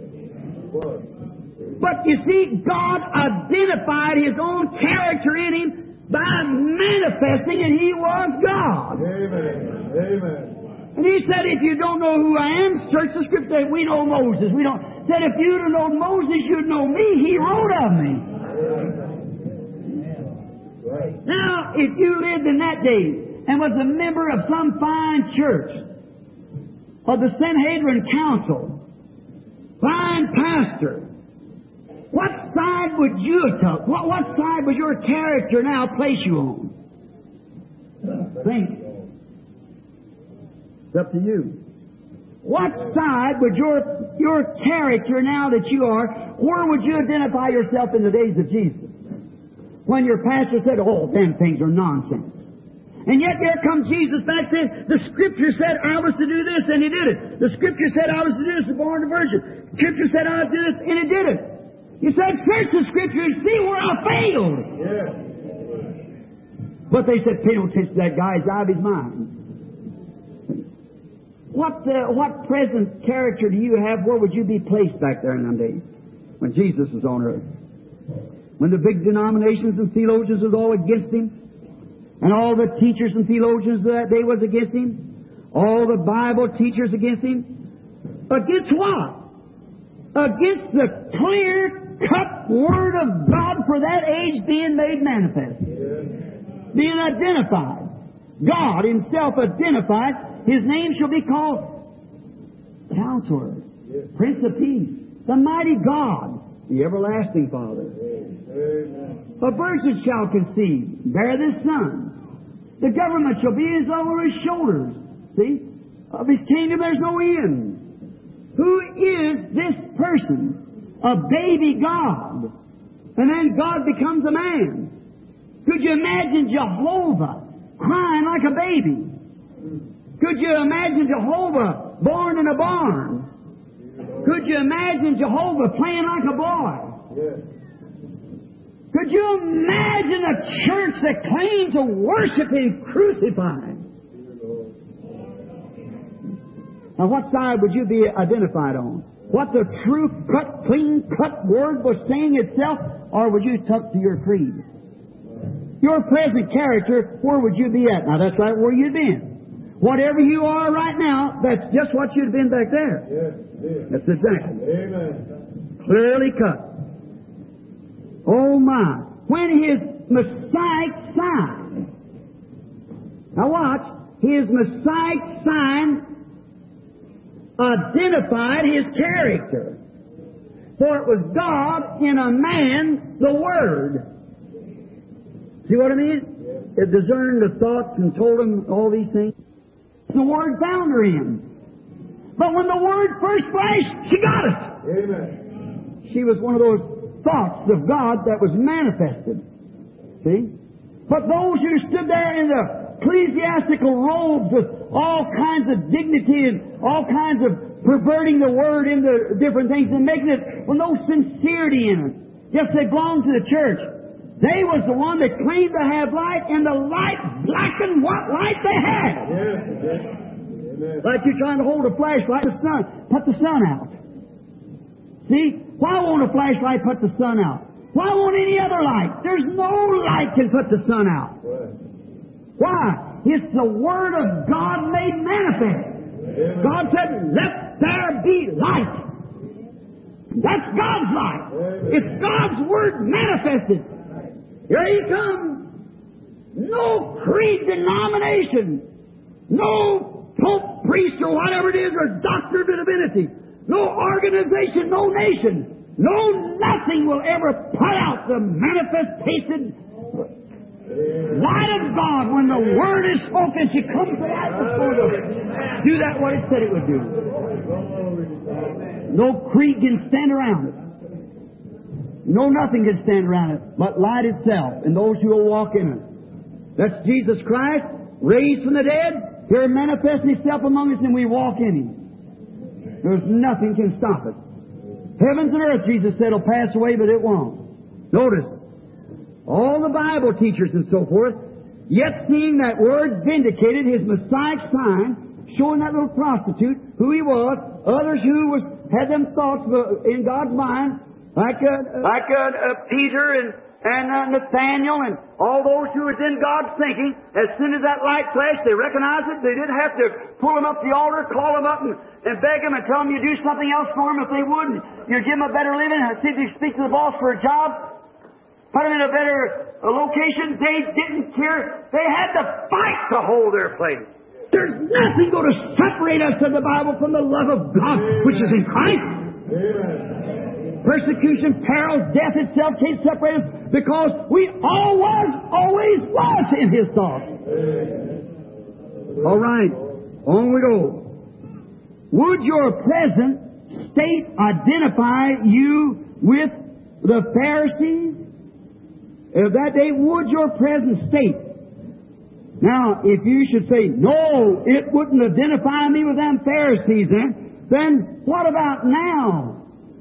But you see, God identified His own character in Him by manifesting that He was God. Amen. Amen. And He said, if you don't know who I am, search the Scripture. We know Moses. We don't. Said, if you'd have known Moses, you'd know me. He wrote of me. Now, if you lived in that day and was a member of some fine church, of the Sanhedrin Council, fine pastor, what side would you have took? What side would your character now place you on? Think. It's up to you. What side would your character now that you are, where would you identify yourself in the days of Jesus? When your pastor said, oh, them things are nonsense. And yet there comes Jesus back saying, the Scripture said I was to do this, and He did it. The Scripture said I was to do this, and born a virgin. The Scripture said I was to do this, and He did it. He said, search the Scripture and see where I failed. Yeah. But they said, pay no attention to that guy, he's out of his mind. What present character do you have? Where would you be placed back there in them days when Jesus was on earth? When the big denominations and theologians was all against Him, and all the teachers and theologians of that day was against Him, all the Bible teachers against Him. Against what? Against the clear-cut Word of God for that age being made manifest. Being identified. God Himself identified. His name shall be called Counselor, Prince of Peace, the Mighty God, the Everlasting Father. A virgin shall conceive, bear this Son. The government shall be over His shoulders. See? Of His kingdom there's no end. Who is this person? A baby God. And then God becomes a man. Could you imagine Jehovah crying like a baby? Could you imagine Jehovah born in a barn? Could you imagine Jehovah playing like a boy? Could you imagine a church that claims to worship Him crucified? Now, what side would you be identified on? What the true cut, clean cut Word was saying itself, or would you tuck to your creed? Your present character, where would you be at? Now, that's right where you'd been. Whatever you are right now, that's just what you'd been back there. That's exactly. Amen. Clearly cut. Oh my. When His Messiah sign. Now watch. His Messiah sign identified His character. For it was God in a man, the Word. See what I mean? It discerned the thoughts and told Him all these things. The Word found her in. But when the Word first flashed, she got it. Amen. She was one of those thoughts of God that was manifested. See? But those who stood there in the ecclesiastical robes with all kinds of dignity and all kinds of perverting the Word into different things and making it with no sincerity in it. Yes, they belonged to the church. They was the one that claimed to have light, and the light blackened what light they had. Like you're trying to hold a flashlight, put the sun out. See? Why won't a flashlight put the sun out? Why won't any other light? There's no light can put the sun out. Why? It's the Word of God made manifest. God said, let there be light. That's God's light. It's God's Word manifested. Here He comes. No creed denomination, no pope, priest, or whatever it is, or doctor of divinity. no organization, no nation, no nothing will ever put out the manifestation light of God when the Word is spoken. She comes to life before the do that what it said it would do. No creed can stand around it. No nothing can stand around it but light itself and those who will walk in it. That's Jesus Christ, raised from the dead, here manifesting Himself among us, and we walk in Him. There's nothing can stop it. Heavens and earth, Jesus said, will pass away, but it won't. Notice, all the Bible teachers and so forth, yet seeing that Word vindicated His Messiah sign, showing that little prostitute who He was, others who had them thoughts in God's mind, like Peter and Nathaniel and all those who was in God's thinking. As soon as that light flashed, they recognized it. They didn't have to pull them up the altar, call them up and beg them and tell them you do something else for them if they would. You give them a better living. See if you speak to the boss for a job. Put them in a better location. They didn't care. They had to fight to hold their place. There's nothing going to separate us in the Bible from the love of God, which is in Christ. Persecution, peril, death itself can't separate us because we always was in His thoughts. All right, on we go. Would your present state identify you with the Pharisees? Of that day, would your present state? Now, if you should say, no, it wouldn't identify me with them Pharisees then what about now?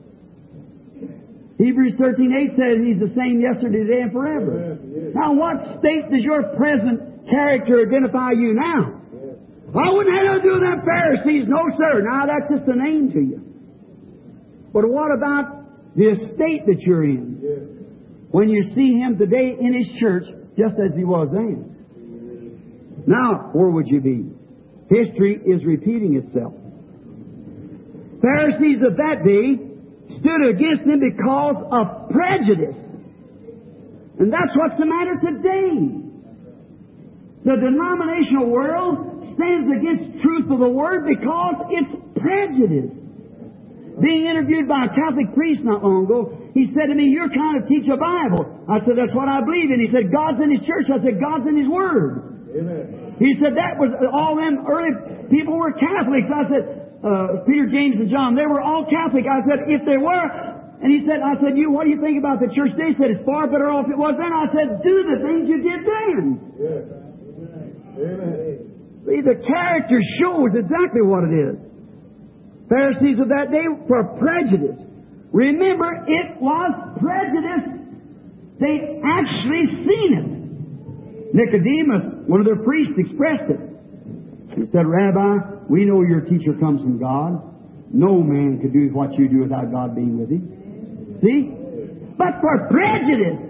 Hebrews 13:8 says He's the same yesterday, today, and forever. Now, what state does your present character identify you now? I wouldn't have to do with them Pharisees. No, sir. Now, that's just a name to you. But what about the estate that you're in? When you see Him today in His church, just as He was then. Now, where would you be? History is repeating itself. Pharisees of that day stood against Him because of prejudice. And that's what's the matter today. The denominational world stands against truth of the Word because it's prejudice. Being interviewed by a Catholic priest not long ago, he said to me, you're trying to teach a Bible. I said, that's what I believe in. He said, God's in His church. I said, God's in His Word. Amen. He said, that was all them early people were Catholics. I said, Peter, James, and John, they were all Catholic. I said, if they were, and he said, I said, what do you think about the church today? He said, it's far better off it was then. I said, do the things you did then. Yes. Amen. See, the character shows exactly what it is. Pharisees of that day were prejudice. Remember, it was prejudice. They actually seen it. Nicodemus, one of their priests, expressed it. He said, Rabbi, we know your teacher comes from God. No man could do what you do without God being with him. See? But for prejudice.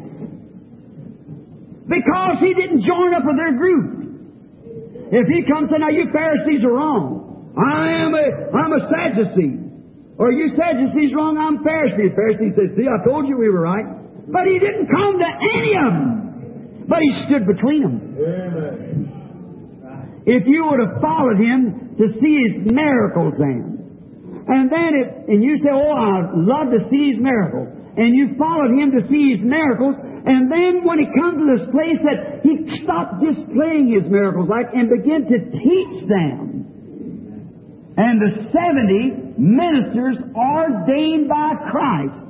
Because he didn't join up with their group. If he comes and say, now you Pharisees are wrong. I'm a Sadducee. Or you Sadducees wrong, I'm Pharisee. The Pharisee says, see, I told you we were right. But he didn't come to any of them. But he stood between them. Amen. If you would have followed him to see his miracles then, and you say, oh, I'd love to see his miracles, and you followed him to see his miracles, and then when he comes to this place that he stopped displaying his miracles and began to teach them. And the 70 ministers ordained by Christ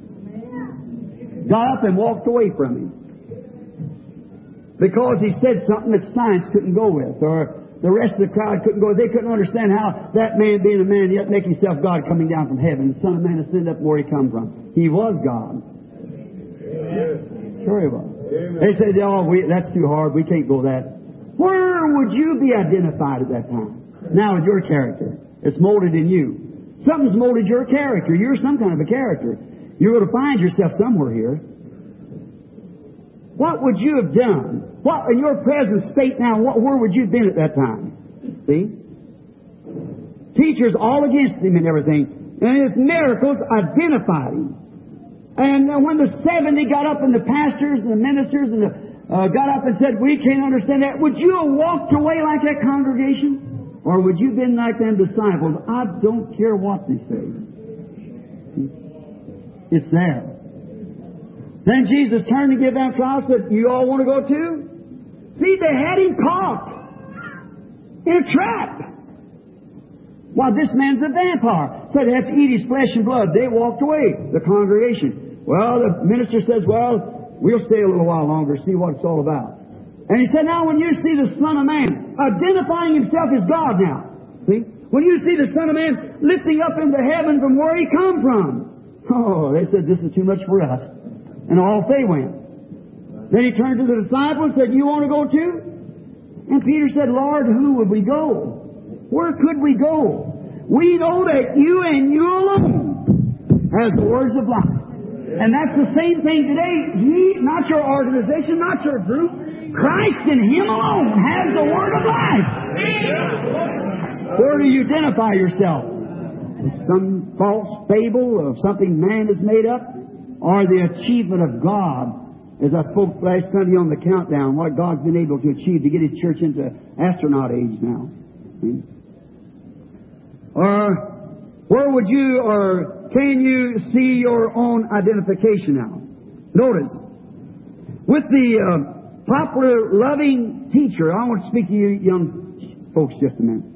got up and walked away from him. Because he said something that science couldn't go with, or the rest of the crowd couldn't go with. They couldn't understand how that man being a man yet make himself God coming down from heaven. The Son of Man ascended up where he come from. He was God. Sure he was. They said, oh, that's too hard. We can't go that. Where would you be identified at that time? Now with your character. It's molded in you. Something's molded your character. You're some kind of a character. You're going to find yourself somewhere here. What would you have done? What in your present state now, where would you have been at that time? See? Teachers all against him and everything. And his miracles identified him. And when the 70 got up and the pastors and the ministers and got up and said, we can't understand that, would you have walked away like that congregation? Or would you have been like them disciples? I don't care what they say. It's there. Then Jesus turned to give them trial and said, you all want to go too? See, they had him caught in a trap. Why, this man's a vampire. Said they have to eat his flesh and blood. They walked away, the congregation. Well, the minister says, well, we'll stay a little while longer, see what it's all about. And he said, now when you see the Son of Man identifying himself as God now, see? When you see the Son of Man lifting up into heaven from where he come from, oh, they said, this is too much for us. And off they went. Then he turned to the disciples and said, you want to go too? And Peter said, Lord, who would we go? Where could we go? We know that you and you alone has the words of life. And that's the same thing today. He, not your organization, not your group. Christ in Him alone has the word of life. Where do you identify yourself? Some false fable of something man has made up? Or the achievement of God? As I spoke last Sunday on the countdown, what God's been able to achieve to get His church into astronaut age now. Or where would you, or can you see your own identification now? Notice, with the popular, loving teacher, I want to speak to you young folks just a minute.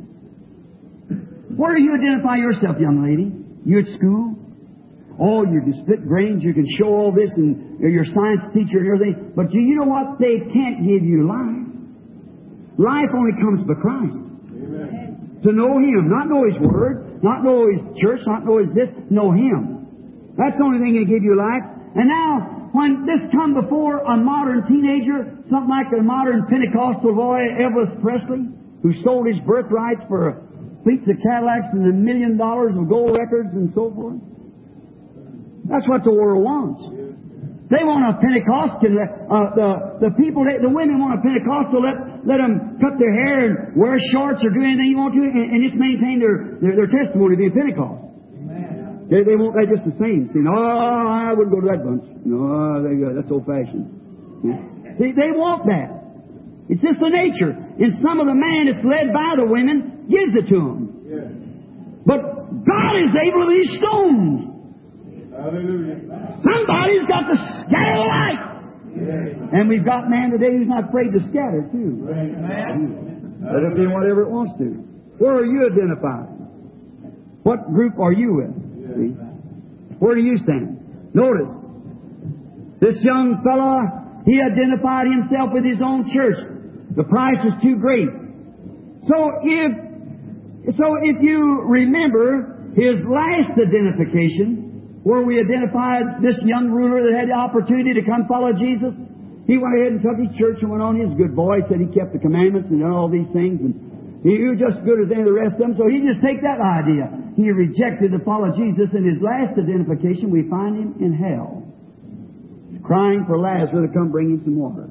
Where do you identify yourself, young lady? You at school? Oh, you can split grains, you can show all this, and you're a science teacher and everything. But do you know what? They can't give you life. Life only comes by Christ. Amen. To know Him, not know His Word, not know His church, not know His this, know Him. That's the only thing that give you life. And now, when this come before a modern teenager, something like a modern Pentecostal boy, Elvis Presley, who sold his birthrights for fleets of Cadillacs and $1 million of gold records and so forth. That's what the world wants. They want a Pentecostal. The people, the women want a Pentecostal. Let them cut their hair and wear shorts or do anything you want to, and just maintain their testimony being Pentecost. They want that just the same. See, no, I wouldn't go to that bunch. No, that's old fashioned. Yeah. See, they want that. It's just the nature. And some of the man that's led by the women gives it to them. Yeah. But God is able to these stones. Hallelujah. Somebody's got to scatter the light. Yeah. And we've got man today who's not afraid to scatter, too. Amen. Let it be whatever it wants to. Where are you identified? What group are you with? See? Where do you stand? Notice, this young fella, he identified himself with his own church. The price is too great. So if you remember his last identification, where we identified this young ruler that had the opportunity to come follow Jesus, he went ahead and took his church and went on. He was a good boy. He said he kept the commandments and done all these things, and he was just as good as any of the rest of them. So he just take that idea. He rejected to follow Jesus. In his last identification, we find him in hell, crying for Lazarus to come bring him some water.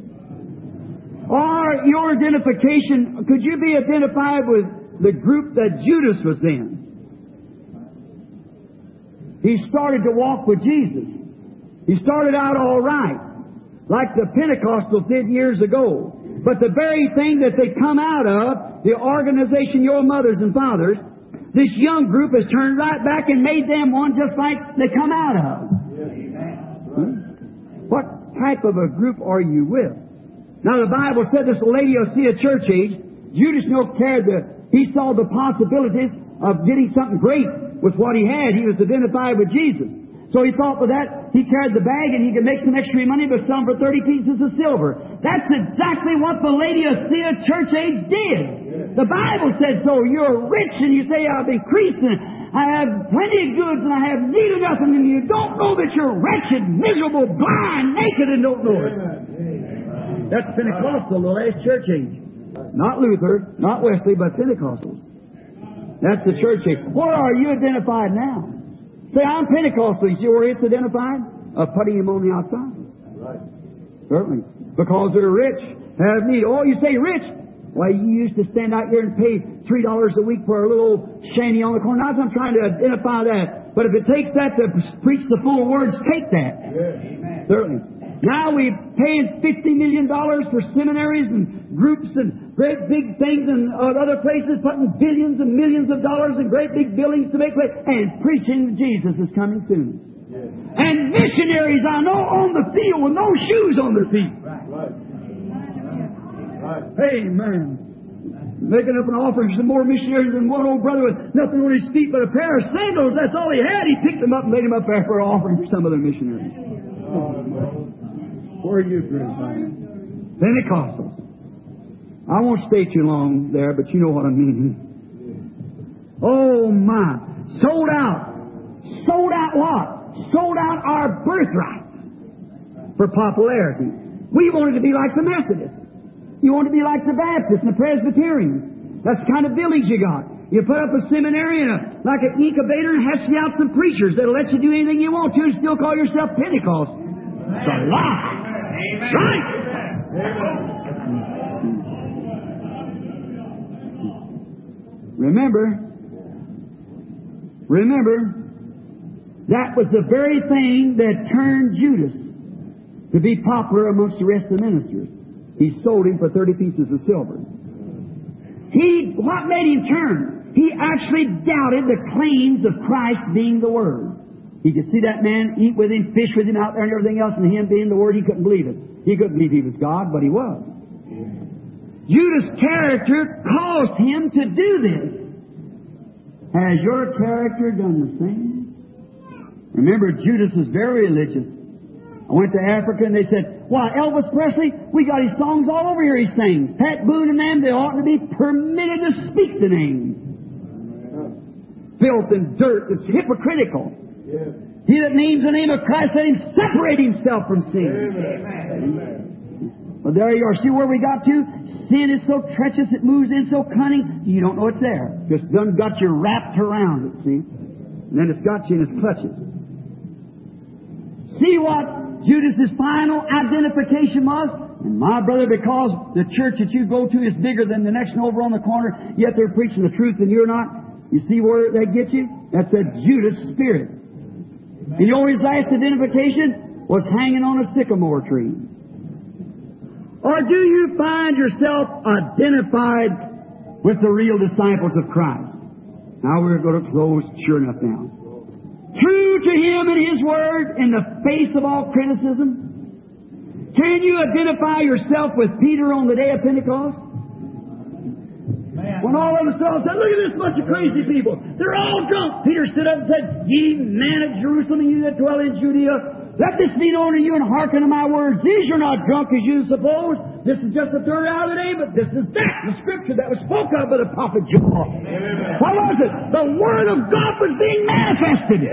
Or your identification, could you be identified with the group that Judas was in? He started to walk with Jesus. He started out all right, like the Pentecostals did years ago. But the very thing that they come out of, the organization, your mothers and fathers, this young group has turned right back and made them one just like they come out of. What type of a group are you with? Now the Bible said this lady will see a church age. Judas no cared that he saw the possibilities of getting something great with what he had. He was identified with Jesus. So he thought with that, he carried the bag and he could make some extra money by selling for 30 pieces of silver. That's exactly what the Laodicea church age did. The Bible said so. You're rich and you say, I've increased and I have plenty of goods and I have need of nothing, and you don't know that you're wretched, miserable, blind, naked, and don't know it. That's Pentecostal, the last church age. Not Luther, not Wesley, but Pentecostals. That's the church age. Where are you identified now? Say, I'm Pentecostal. You see where it's identified? Putting him on the outside. Right. Certainly. Because they're rich, have need. Oh, you say rich? Why, you used to stand out here and pay $3 a week for a little old shanty on the corner. Not that I'm trying to identify that. But if it takes that to preach the full words, take that. Yes. Certainly. Now we're paying $50 million for seminaries and groups and great big things and other places, putting billions and millions of dollars in great big buildings to make way, and preaching Jesus is coming soon. Yes. And missionaries I know on the field with no shoes on their feet. Right. Amen. Making up an offering for some more missionaries than one old brother with nothing on his feet but a pair of sandals. That's all he had. He picked them up and made them up there for an offering for some other missionaries. Where are you, Chris? Pentecostals. I won't stay too long there, but you know what I mean. Oh my. Sold out. Sold out what? Sold out our birthright for popularity. We wanted to be like the Methodists. You want to be like the Baptists and the Presbyterians. That's the kind of village you got. You put up a seminary and like an incubator and hatch you out some preachers that'll let you do anything you want to and still call yourself Pentecost. It's a lie. Amen. Right? Amen. Remember, that was the very thing that turned Judas to be popular amongst the rest of the ministers. He sold him for 30 pieces of silver. What made him turn? He actually doubted the claims of Christ being the Word. He could see that man eat with him, fish with him out there and everything else, and him being the Word, he couldn't believe it. He couldn't believe he was God, but he was. Judas' character caused him to do this. Has your character done the same? Remember, Judas was very religious. I went to Africa and they said, why, Elvis Presley, we got his songs all over here he sings. Pat Boone and them, they ought to be permitted to speak the name. Filth and dirt, it's hypocritical. Yes. He that names the name of Christ, let him separate himself from sin. Amen. Well, there you are. See where we got to? Sin is so treacherous, it moves in so cunning, you don't know it's there. Just done got you wrapped around it, see? And then it's got you in its clutches. See what Judas' final identification was? And my brother, because the church that you go to is bigger than the next one over on the corner, yet they're preaching the truth and you're not. You see where that gets you? That's a Judas spirit. And you know his last identification was hanging on a sycamore tree. Or do you find yourself identified with the real disciples of Christ? Now we're going to close sure enough now. True to Him and His Word in the face of all criticism? Can you identify yourself with Peter on the day of Pentecost? When all of us said, look at this bunch of crazy people. They're all drunk. Peter stood up and said, ye men of Jerusalem and you that dwell in Judea, let this be known to you and hearken to my words. These are not drunk as you suppose. This is just the third hour of the day, but this is that, the Scripture that was spoke of by the prophet Joel. What was it? The Word of God was being manifested.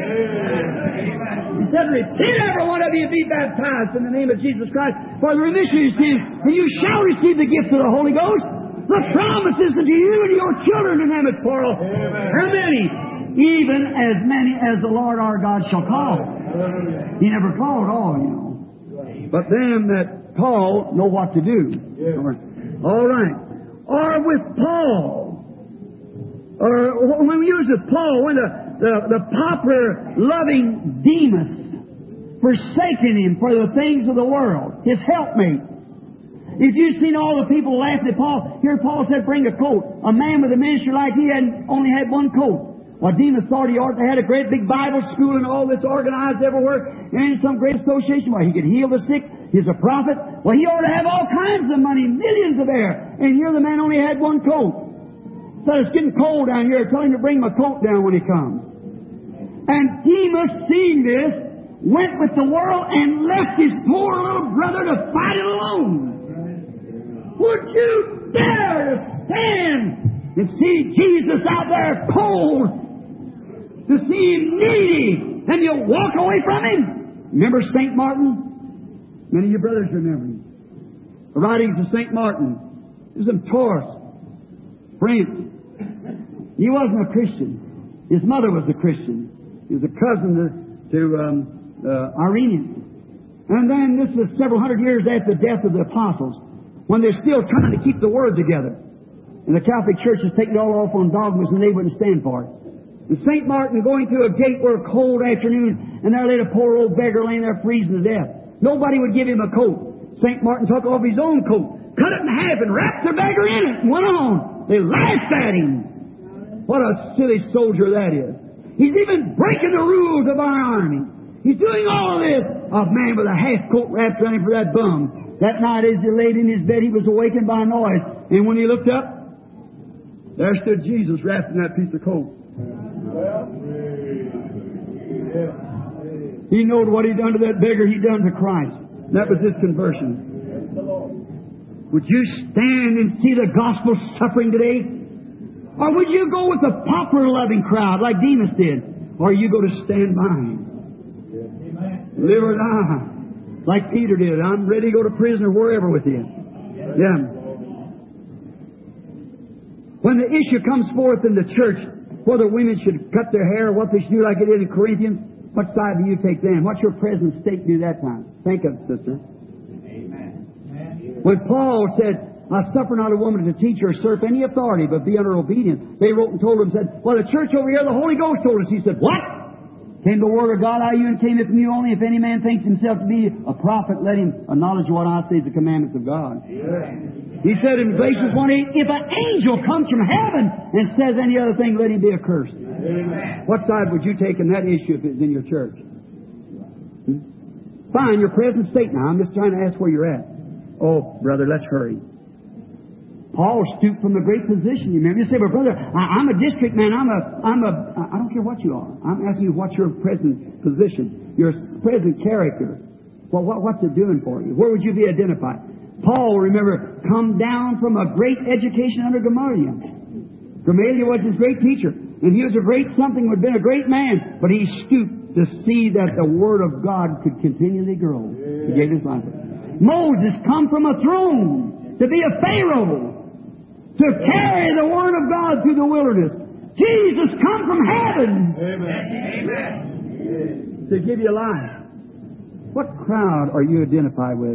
He said, repent every one of you and be baptized in the name of Jesus Christ for the remission of your sins, and you shall receive the gift of the Holy Ghost. The promises unto you and your children in them is plural. How many? Even as many as the Lord our God shall call. He never called all, you know. But them that call know what to do. All right. Or with Paul. Or when we use with Paul, when the popular loving Demas forsaken him for the things of the world, his helpmate. If you've seen all the people laughing at Paul, here Paul said, bring a coat. A man with a ministry like he only had one coat. Well, Demas thought he ought to have a great big Bible school and all this organized everywhere and some great association where he could heal the sick. He's a prophet. Well, he ought to have all kinds of money, millions of air. And here the man only had one coat. So it's getting cold down here. Tell him to bring my coat down when he comes. And Demas, seeing this, went with the world and left his poor little brother to fight it alone. Would you dare to stand and see Jesus out there cold, to see Him needy, and you walk away from Him? Remember St. Martin? Many of your brothers remember him. The writings of St. Martin. He was in Tours, France. He wasn't a Christian. His mother was a Christian. He was a cousin to Irenaeus. And then this is several hundred years after the death of the apostles, when they're still trying to keep the Word together. And the Catholic Church has taken it all off on dogmas and they wouldn't stand for it. And St. Martin going through a gate where a cold afternoon, and there laid a poor old beggar laying there freezing to death. Nobody would give him a coat. St. Martin took off his own coat, cut it in half, and wrapped the beggar in it, and went on. They laughed at him. What a silly soldier that is. He's even breaking the rules of our army. He's doing all of this. A man with a half coat wrapped around him for that bum. That night as he laid in his bed, he was awakened by a noise. And when he looked up, there stood Jesus wrapped in that piece of coat. He knowed what he'd done to that beggar, he'd done to Christ. That was his conversion. Would you stand and see the gospel suffering today? Or would you go with the popular-loving crowd like Demas did? Or you go to stand by him? Live or die. Like Peter did. I'm ready to go to prison or wherever with you. Yeah. When the issue comes forth in the church, whether women should cut their hair or what they should do like it did in Corinthians, what side do you take then? What's your present state do that time? Think of it, sister. When Paul said, I suffer not a woman to teach or usurp any authority, but be under obedience. They wrote and told him, said, well, the church over here, the Holy Ghost told us. He said, what? Came the word of God out of you and came it from you only. If any man thinks himself to be a prophet, let him acknowledge what I say is the commandments of God. Yeah. He said in Galatians 1:8, if an angel comes from heaven and says any other thing, let him be accursed. Amen. What side would you take in that issue if it's in your church? Fine, your present state now. I'm just trying to ask where you're at. Oh, brother, let's hurry. Paul stooped from a great position. You remember? You say, well, brother, I'm a district man. I don't care what you are. I'm asking you what's your present position, your present character. Well, what's it doing for you? Where would you be identified? Paul, remember, come down from a great education under Gamaliel. Gamaliel was his great teacher. And he was a great something, would have been a great man. But he stooped to see that the Word of God could continually grow. He gave his life. Moses come from a throne to be a Pharaoh, to carry the Word of God through the wilderness. Jesus come from heaven. Amen. To give you life. What crowd are you identified with?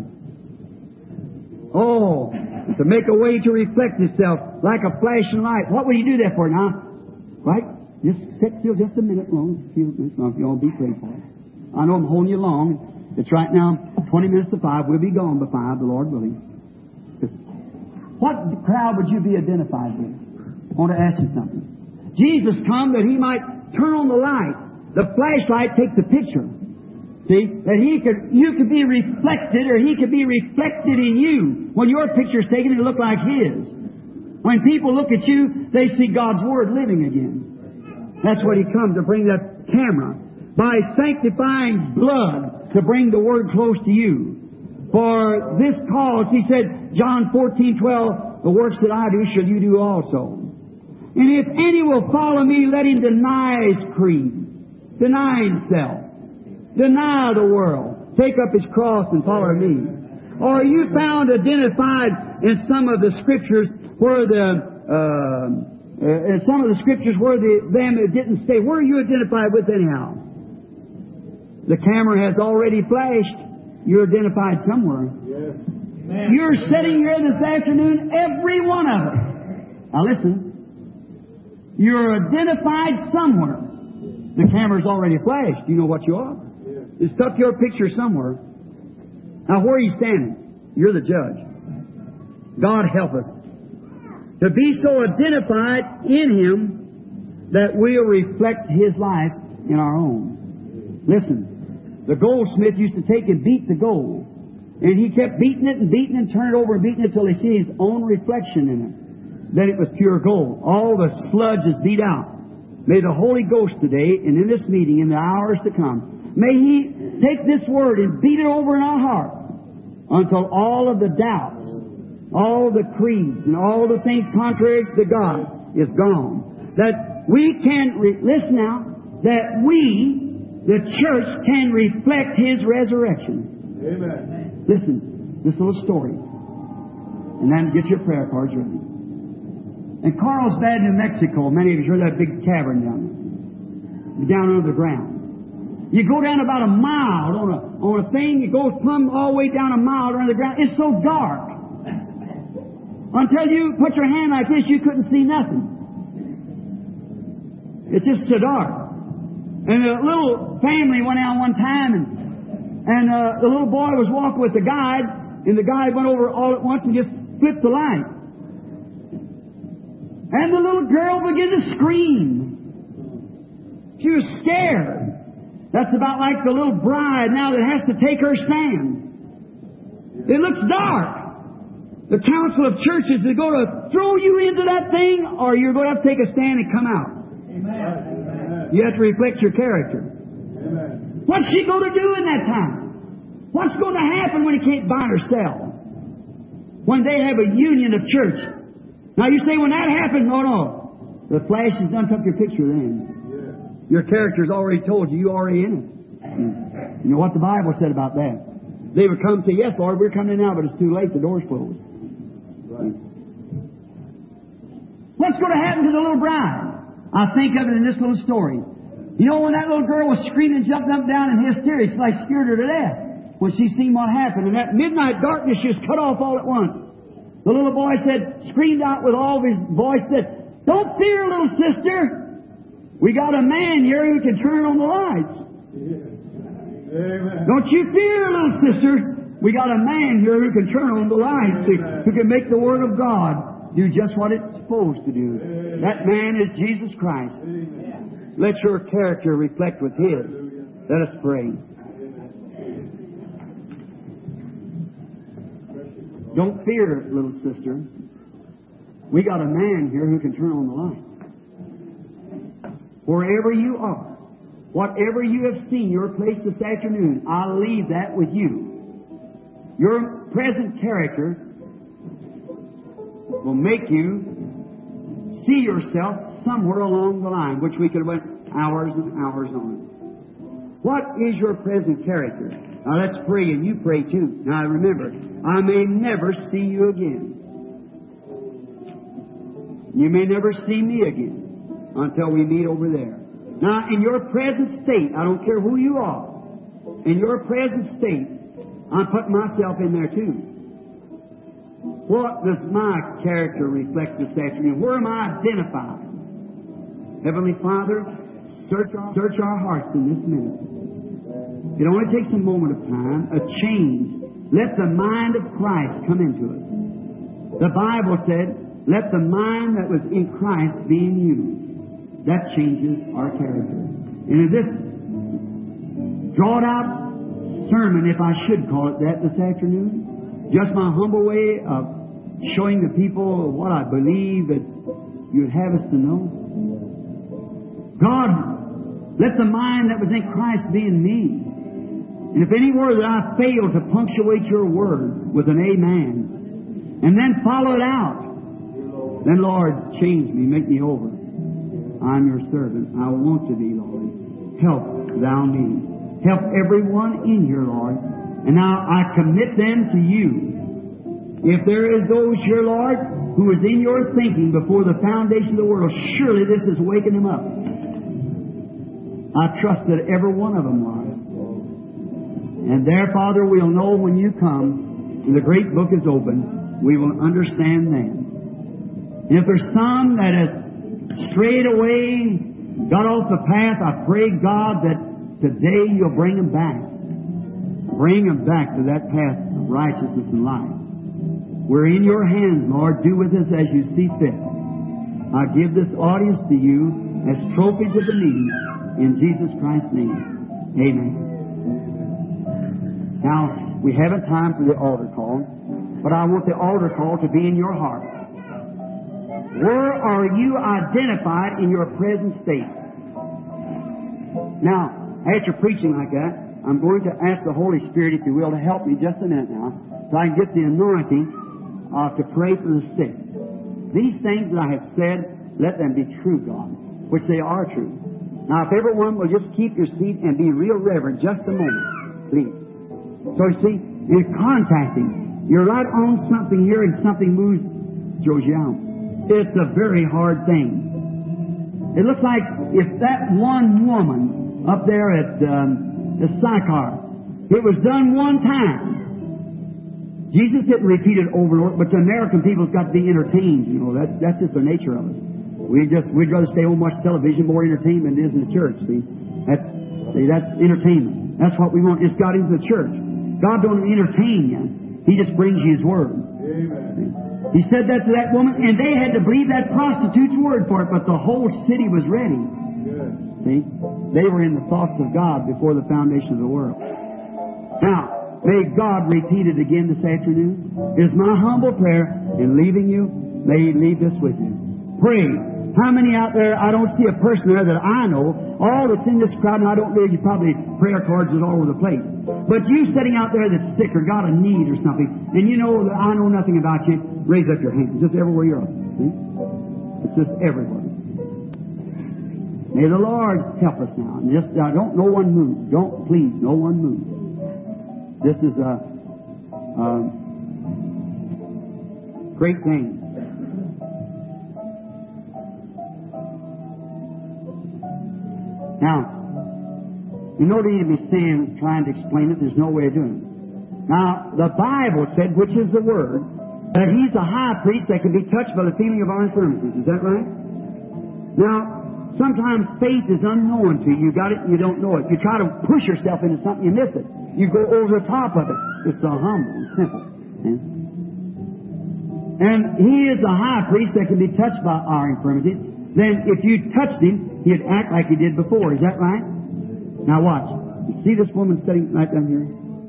Oh, to make a way to reflect itself like a flashing light. What will you do that for now? Right? Just sit still just a minute long. A few minutes long. If you all be prayed for. I know I'm holding you long. It's right now 20 minutes to 5. We'll be gone by 5, the Lord willing. What crowd would you be identified with? I want to ask you something. Jesus come that He might turn on the light. The flashlight takes a picture. See? That you could be reflected, or He could be reflected in you. When your picture's taken, it'll look like His. When people look at you, they see God's Word living again. That's what He comes to bring that camera. By sanctifying blood to bring the Word close to you. For this cause, He said, John 14:12, the works that I do shall you do also. And if any will follow me, let him deny his creed, deny himself, deny the world, take up his cross and follow me. Or are you found identified in some of the Scriptures where in some of the Scriptures where them it didn't stay? Where are you identified with anyhow? The camera has already flashed. You're identified somewhere. Yes. You're sitting here this afternoon, every one of us. Now listen. You're identified somewhere. The camera's already flashed. You know what you are. Yes. You stuck your picture somewhere. Now where are you standing? You're the judge. God help us. To be so identified in Him that we'll reflect His life in our own. Listen. The goldsmith used to take and beat the gold. And he kept beating it and beating it and turning it over and beating it until he see his own reflection in it. Then it was pure gold. All the sludge is beat out. May the Holy Ghost today and in this meeting, in the hours to come, may He take this Word and beat it over in our heart until all of the doubts, all the creeds, and all the things contrary to God is gone. That we can, listen now, that we, the church, can reflect His resurrection. Amen. Listen, this little story. And then get your prayer cards ready. In Carlsbad, New Mexico, many of you heard that big cavern down under the ground. You go down about a mile on a thing, it goes plumb all the way down a mile under the ground. It's so dark. Until you put your hand like this, you couldn't see nothing. It's just so dark. And a little family went out one time, and And the little boy was walking with the guide, and the guide went over all at once and just flipped the light. And the little girl began to scream. She was scared. That's about like the little bride now that has to take her stand. It looks dark. The council of churches is going to throw you into that thing, or you're going to have to take a stand and come out. Amen. You have to reflect your character. Amen. What's she going to do in that time? What's going to happen when he can't buy or sell? When they have a union of church. Now you say, when that happens, no. The flash has done took your picture then. Your character's already told you, you're already in it. You know what the Bible said about that? They would come and say, yes, Lord, we're coming in now, but it's too late, the door's closed. Right. What's going to happen to the little bride? I think of it in this little story. You know, when that little girl was screaming, jumping up and down in hysteria, it's like scared her to death when she seen what happened. And that midnight darkness just cut off all at once. The little boy screamed out with all of his voice, said, "Don't fear, little sister. We got a man here who can turn on the lights." Amen. Don't you fear, little sister. We got a man here who can turn on the lights, who can make the Word of God do just what it's supposed to do. Amen. That man is Jesus Christ. Amen. Let your character reflect with His. Let us pray. Don't fear, little sister. We got a man here who can turn on the light. Wherever you are, whatever you have seen your place this afternoon, I'll leave that with you. Your present character will make you see yourself somewhere along the line, which we could have went hours and hours on. What is your present character? Now let's pray, and you pray too. Now remember, I may never see you again. You may never see me again until we meet over there. Now, in your present state, I don't care who you are, in your present state, I'm putting myself in there too. What does my character reflect this afternoon? Where am I identified? Heavenly Father, search our hearts in this minute. It only takes a moment of time, a change. Let the mind of Christ come into us. The Bible said, let the mind that was in Christ be in you. That changes our character. And in this drawn out sermon, if I should call it that this afternoon, just my humble way of showing the people what I believe that you'd have us to know. God, let the mind that was in Christ be in me. And if anywhere that I fail to punctuate your word with an amen, and then follow it out, then Lord, change me, make me over. I'm your servant. I want to be, Lord. Help thou me. Help everyone in here, Lord. And now I commit them to you. If there is those here, Lord, who is in your thinking before the foundation of the world, surely this is waking them up. I trust that every one of them, Lord. And there, Father, we'll know when you come and the great book is open, we will understand then. And if there's some that has strayed away, got off the path, I pray, God, that today you'll bring them back. Bring them back to that path of righteousness and life. We're in your hands, Lord. Do with us as you see fit. I give this audience to you as trophies of the meeting in Jesus Christ's name. Amen. Now, we haven't time for the altar call, but I want the altar call to be in your heart. Where are you identified in your present state? Now, after preaching like that, I'm going to ask the Holy Spirit, if you will, to help me just a minute now, so I can get the anointing to pray for the sick. These things that I have said, let them be true, God, which they are true. Now, if everyone will just keep your seat and be real reverent just a moment, please. So you see, in contacting, you're right on something here and something moves, throws you out. It's a very hard thing. It looks like if that one woman up there at the Sychar, it was done one time. Jesus didn't repeat it over and over, but the American people's got to be entertained. You know, that's just the nature of us. We'd rather stay home and watch television, more entertainment than it is in the church. See, that's entertainment. That's what we want. It's got into the church. God don't entertain you. He just brings you His Word. Amen. He said that to that woman, and they had to believe that prostitute's word for it, but the whole city was ready. Good. See? They were in the thoughts of God before the foundation of the world. Now, may God repeat it again this afternoon. It is my humble prayer in leaving you, may He leave this with you. Pray. How many out there, I don't see a person there that I know, all that's in this crowd, and I don't know, you probably prayer cards is all over the place. But you sitting out there that's sick or got a need or something, and you know that I know nothing about you, raise up your hand. Just everywhere you're. See? It's just everywhere. May the Lord help us now. And just don't no one move. Don't, please, no one move. This is a great thing. Now, you don't need to be saying, trying to explain it. There's no way of doing it. Now, the Bible said, which is the Word, that He's a high priest that can be touched by the feeling of our infirmities. Is that right? Now, sometimes faith is unknown to you. You got it, you don't know it. You try to push yourself into something, you miss it. You go over the top of it. It's so humble and simple. And He is a high priest that can be touched by our infirmities. Then, if you touched Him, He'd act like He did before. Is that right? Now watch. You see this woman sitting right down here?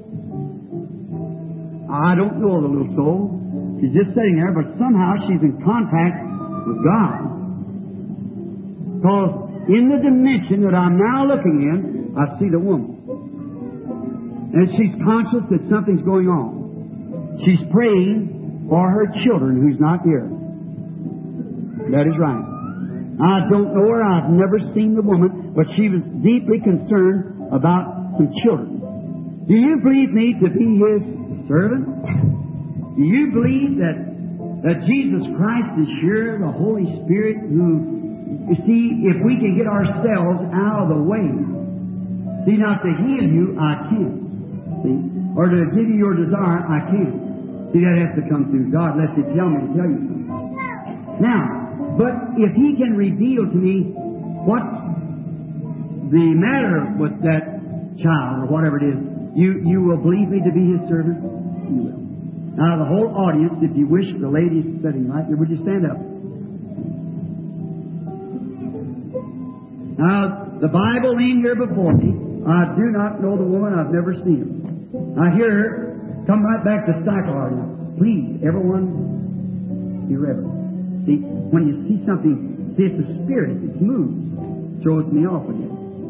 I don't know the little soul. She's just sitting there, but somehow she's in contact with God. Because in the dimension that I'm now looking in, I see the woman. And she's conscious that something's going on. She's praying for her children who's not here. That is right. I don't know her. I've never seen the woman, but she was deeply concerned about some children. Do you believe me to be His servant? Do you believe that Jesus Christ is here, the Holy Spirit, who, you see, if we can get ourselves out of the way, see, not to heal you, I can't. See? Or to give you your desire, I can't. See, that has to come through God, unless He tell me to tell you something. Now, but if He can reveal to me what's the matter with that child, or whatever it is, you will believe me to be His servant? You will. Now, the whole audience, if you wish, the ladies sitting right here, would you stand up? Now, the Bible ain't here before me. I do not know the woman. I've never seen her. I hear her. Come right back to Cyclar now. Please, everyone, be reverent. See, when you see something, see, it's the Spirit, it moves, throws me off again.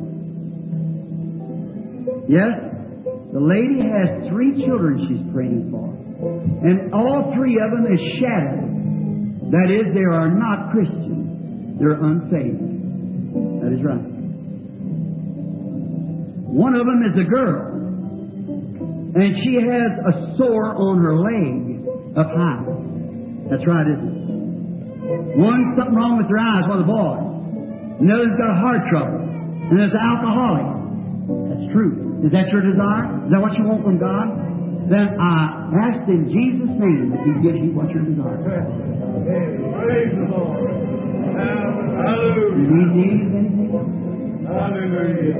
Yes, the lady has 3 children she's praying for. And all 3 of them is shadowed. That is, they are not Christians. They're unsaved. That is right. One of them is a girl. And she has a sore on her leg up high. That's right, isn't it? One's something wrong with her eyes, one of the boys. Another's got heart trouble. And there's an alcoholic. That's true. Is that your desire? Is that what you want from God? Then I ask in Jesus' name that He gives you what you desire. Praise the Lord. Hallelujah. You need anything? Hallelujah.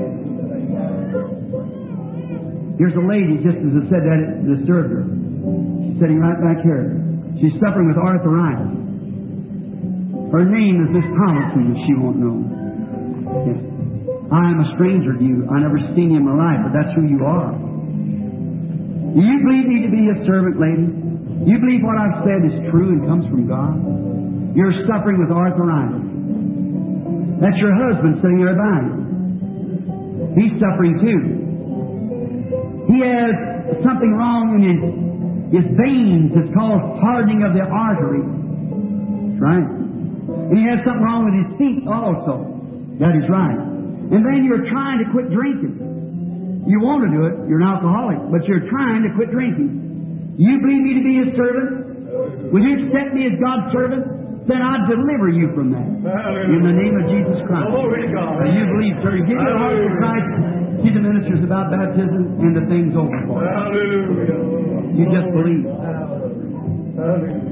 Here's a lady, just as I said that, it disturbed her. She's sitting right back here. She's suffering with arthritis. Her name is Miss Collison, if she won't know. Yes. I am a stranger to you. I never seen you in my life, but that's who you are. Do you believe me to be His servant, lady? You believe what I've said is true and comes from God? You're suffering with arthritis. That's your husband sitting there by you. He's suffering too. He has something wrong in his veins. It's called hardening of the artery. That's right. And he has something wrong with his feet also. That is right. And then you're trying to quit drinking. You want to do it. You're an alcoholic. But you're trying to quit drinking. You believe me to be His servant? Will you accept me as God's servant? Then I'll deliver you from that. In the name of Jesus Christ. Now you believe, sir. Give your heart to Christ. See the ministers about baptism and the things over for you. Hallelujah. You just believe. Hallelujah.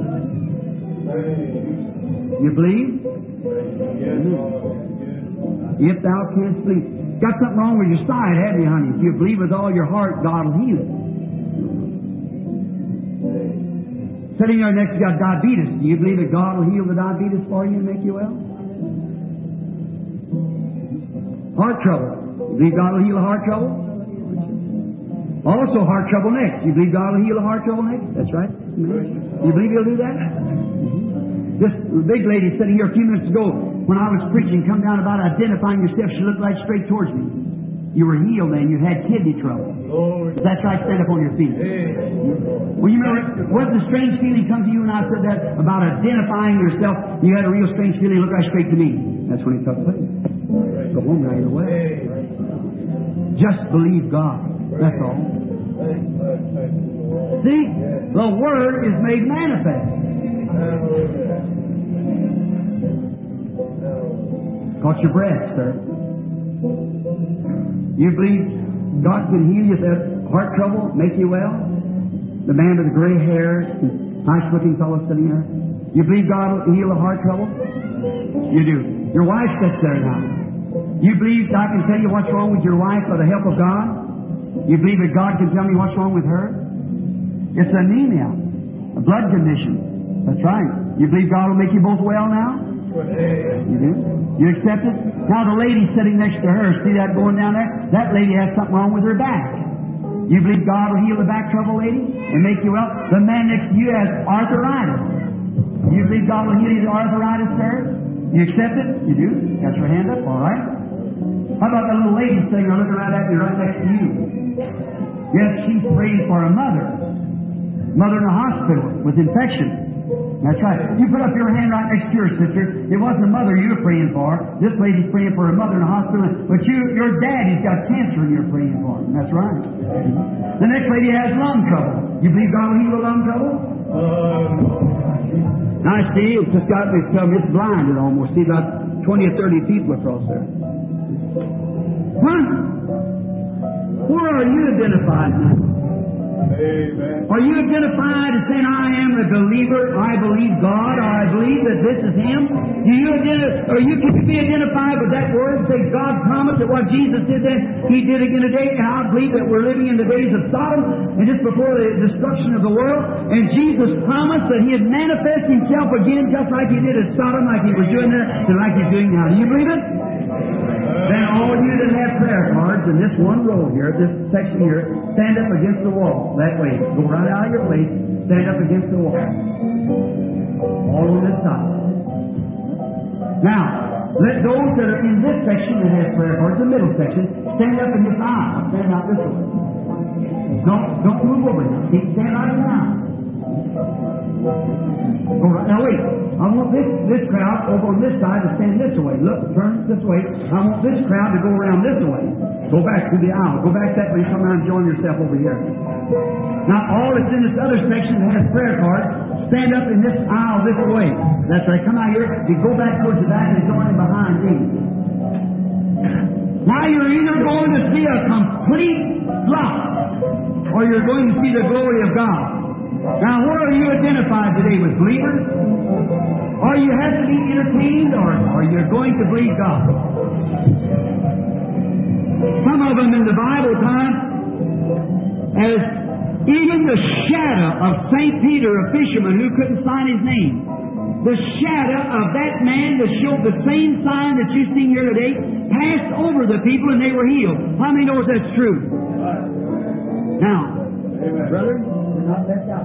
You believe? Yes, Lord. If thou canst believe. Got something wrong with your side, haven't you, honey? If you believe with all your heart, God will heal it. Sitting there next to you got diabetes. Do you believe that God will heal the diabetes for you and make you well? Heart trouble. You believe God will heal the heart trouble? Also heart trouble next. You believe God will heal the heart trouble next? That's right. You believe He'll do that? This big lady sitting here a few minutes ago when I was preaching come down about identifying yourself. She looked right straight towards me. You were healed then. You had kidney trouble. That's right. Stand up on your feet. Well, you remember, what the strange feeling come to you when I said that about identifying yourself? You had a real strange feeling. Look right straight to me. That's when it took place. Go home now your way. Just believe God. That's all. See, the Word is made manifest. Caught your breath, sir. You believe God can heal you that heart trouble, make you well? The man with the gray hair, nice-looking fellow sitting there. You believe God will heal the heart trouble? You do. Your wife sits there now. You believe I can tell you what's wrong with your wife by the help of God? You believe that God can tell me what's wrong with her? It's anemia, a blood condition. That's right. You believe God will make you both well now? You do? You accept it? Now the lady sitting next to her, see that going down there? That lady has something wrong with her back. You believe God will heal the back trouble, lady, and make you well? The man next to you has arthritis. You believe God will heal you the arthritis, sir? You accept it? You do? Got your hand up? All right. How about that little lady sitting there looking right at you, right next to you? Yes, she's praying for a mother. Mother in a hospital with infection. That's right. You put up your hand right next to your sister. It wasn't a mother you were praying for. This lady's praying for a mother in a hospital. But your daddy's got cancer and you're praying for him. That's right. The next lady has lung trouble. You believe God will heal the lung trouble? Now I see, it's just got me it's blinded almost. See about 20 or 30 people across there. Huh? Where are you identified now? Amen. Are you identified as saying, I am a believer, I believe God, or I believe that this is Him? Can you be identified with that word? Say, God promised that what Jesus did then, He did again today, and I believe that we're living in the days of Sodom, and just before the destruction of the world, and Jesus promised that He'd manifest Himself again just like He did at Sodom, like He was doing there, and like He's doing now. Do you believe it? Then all you that have prayer cards in this one row here, this section here, stand up against the wall. That way. Go right out of your place, stand up against the wall. All on this side. Now, let those that are in this section that have prayer cards, the middle section, stand up in this aisle. Stand out this way. Don't move over now. Keep stand right now. Go right. Now wait. I want this crowd over on this side to stand this way. Look, turn this way. I want this crowd to go around this way. Go back to the aisle. Go back that way. Come around and join yourself over here. Now all that's in this other section that has prayer cards, stand up in this aisle this way. That's right. Come out here. You go back towards the back and join behind me. Now you're either going to see a complete flop or you're going to see the glory of God. Now, where are you identified today with believers? Or you have to be entertained, or you're going to believe God? Some of them in the Bible time, as even the shadow of St. Peter, a fisherman who couldn't sign his name, the shadow of that man that showed the same sign that you've seen here today passed over the people and they were healed. How many knows that's true? Now, amen. Brother, you're not left out.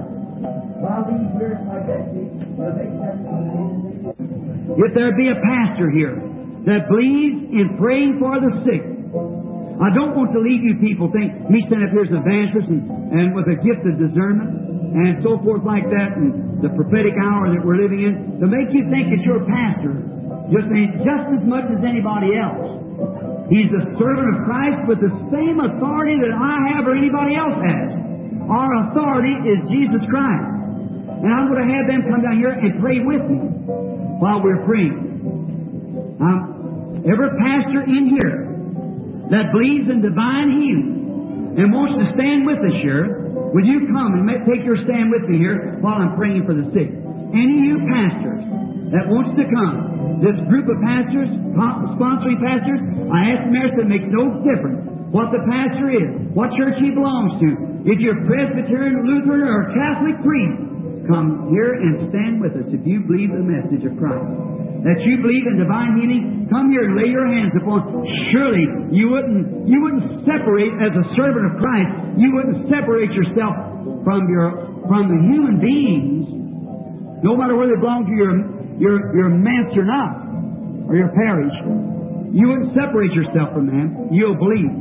If there be a pastor here that believes in praying for the sick, I don't want to leave you people think me standing up here as an evangelist and with a gift of discernment and so forth like that, and the prophetic hour that we're living in, to make you think that your pastor just as much as anybody else. He's a servant of Christ with the same authority that I have or anybody else has. Our authority is Jesus Christ. And I'm going to have them come down here and pray with me while we're praying. Every pastor in here that believes in divine healing and wants to stand with us here, will you come and take your stand with me here while I'm praying for the sick? Any of you pastors that wants to come this group of pastors, sponsoring pastors, I asked them there, so it makes no difference what the pastor is, what church he belongs to. If you're Presbyterian, Lutheran, or Catholic priest, come here and stand with us if you believe the message of Christ. That you believe in divine healing, come here and lay your hands upon. Surely you wouldn't separate as a servant of Christ. You wouldn't separate yourself from the human beings, no matter whether they belong to your manse or not, or your parish. You wouldn't separate yourself from them. You'll believe.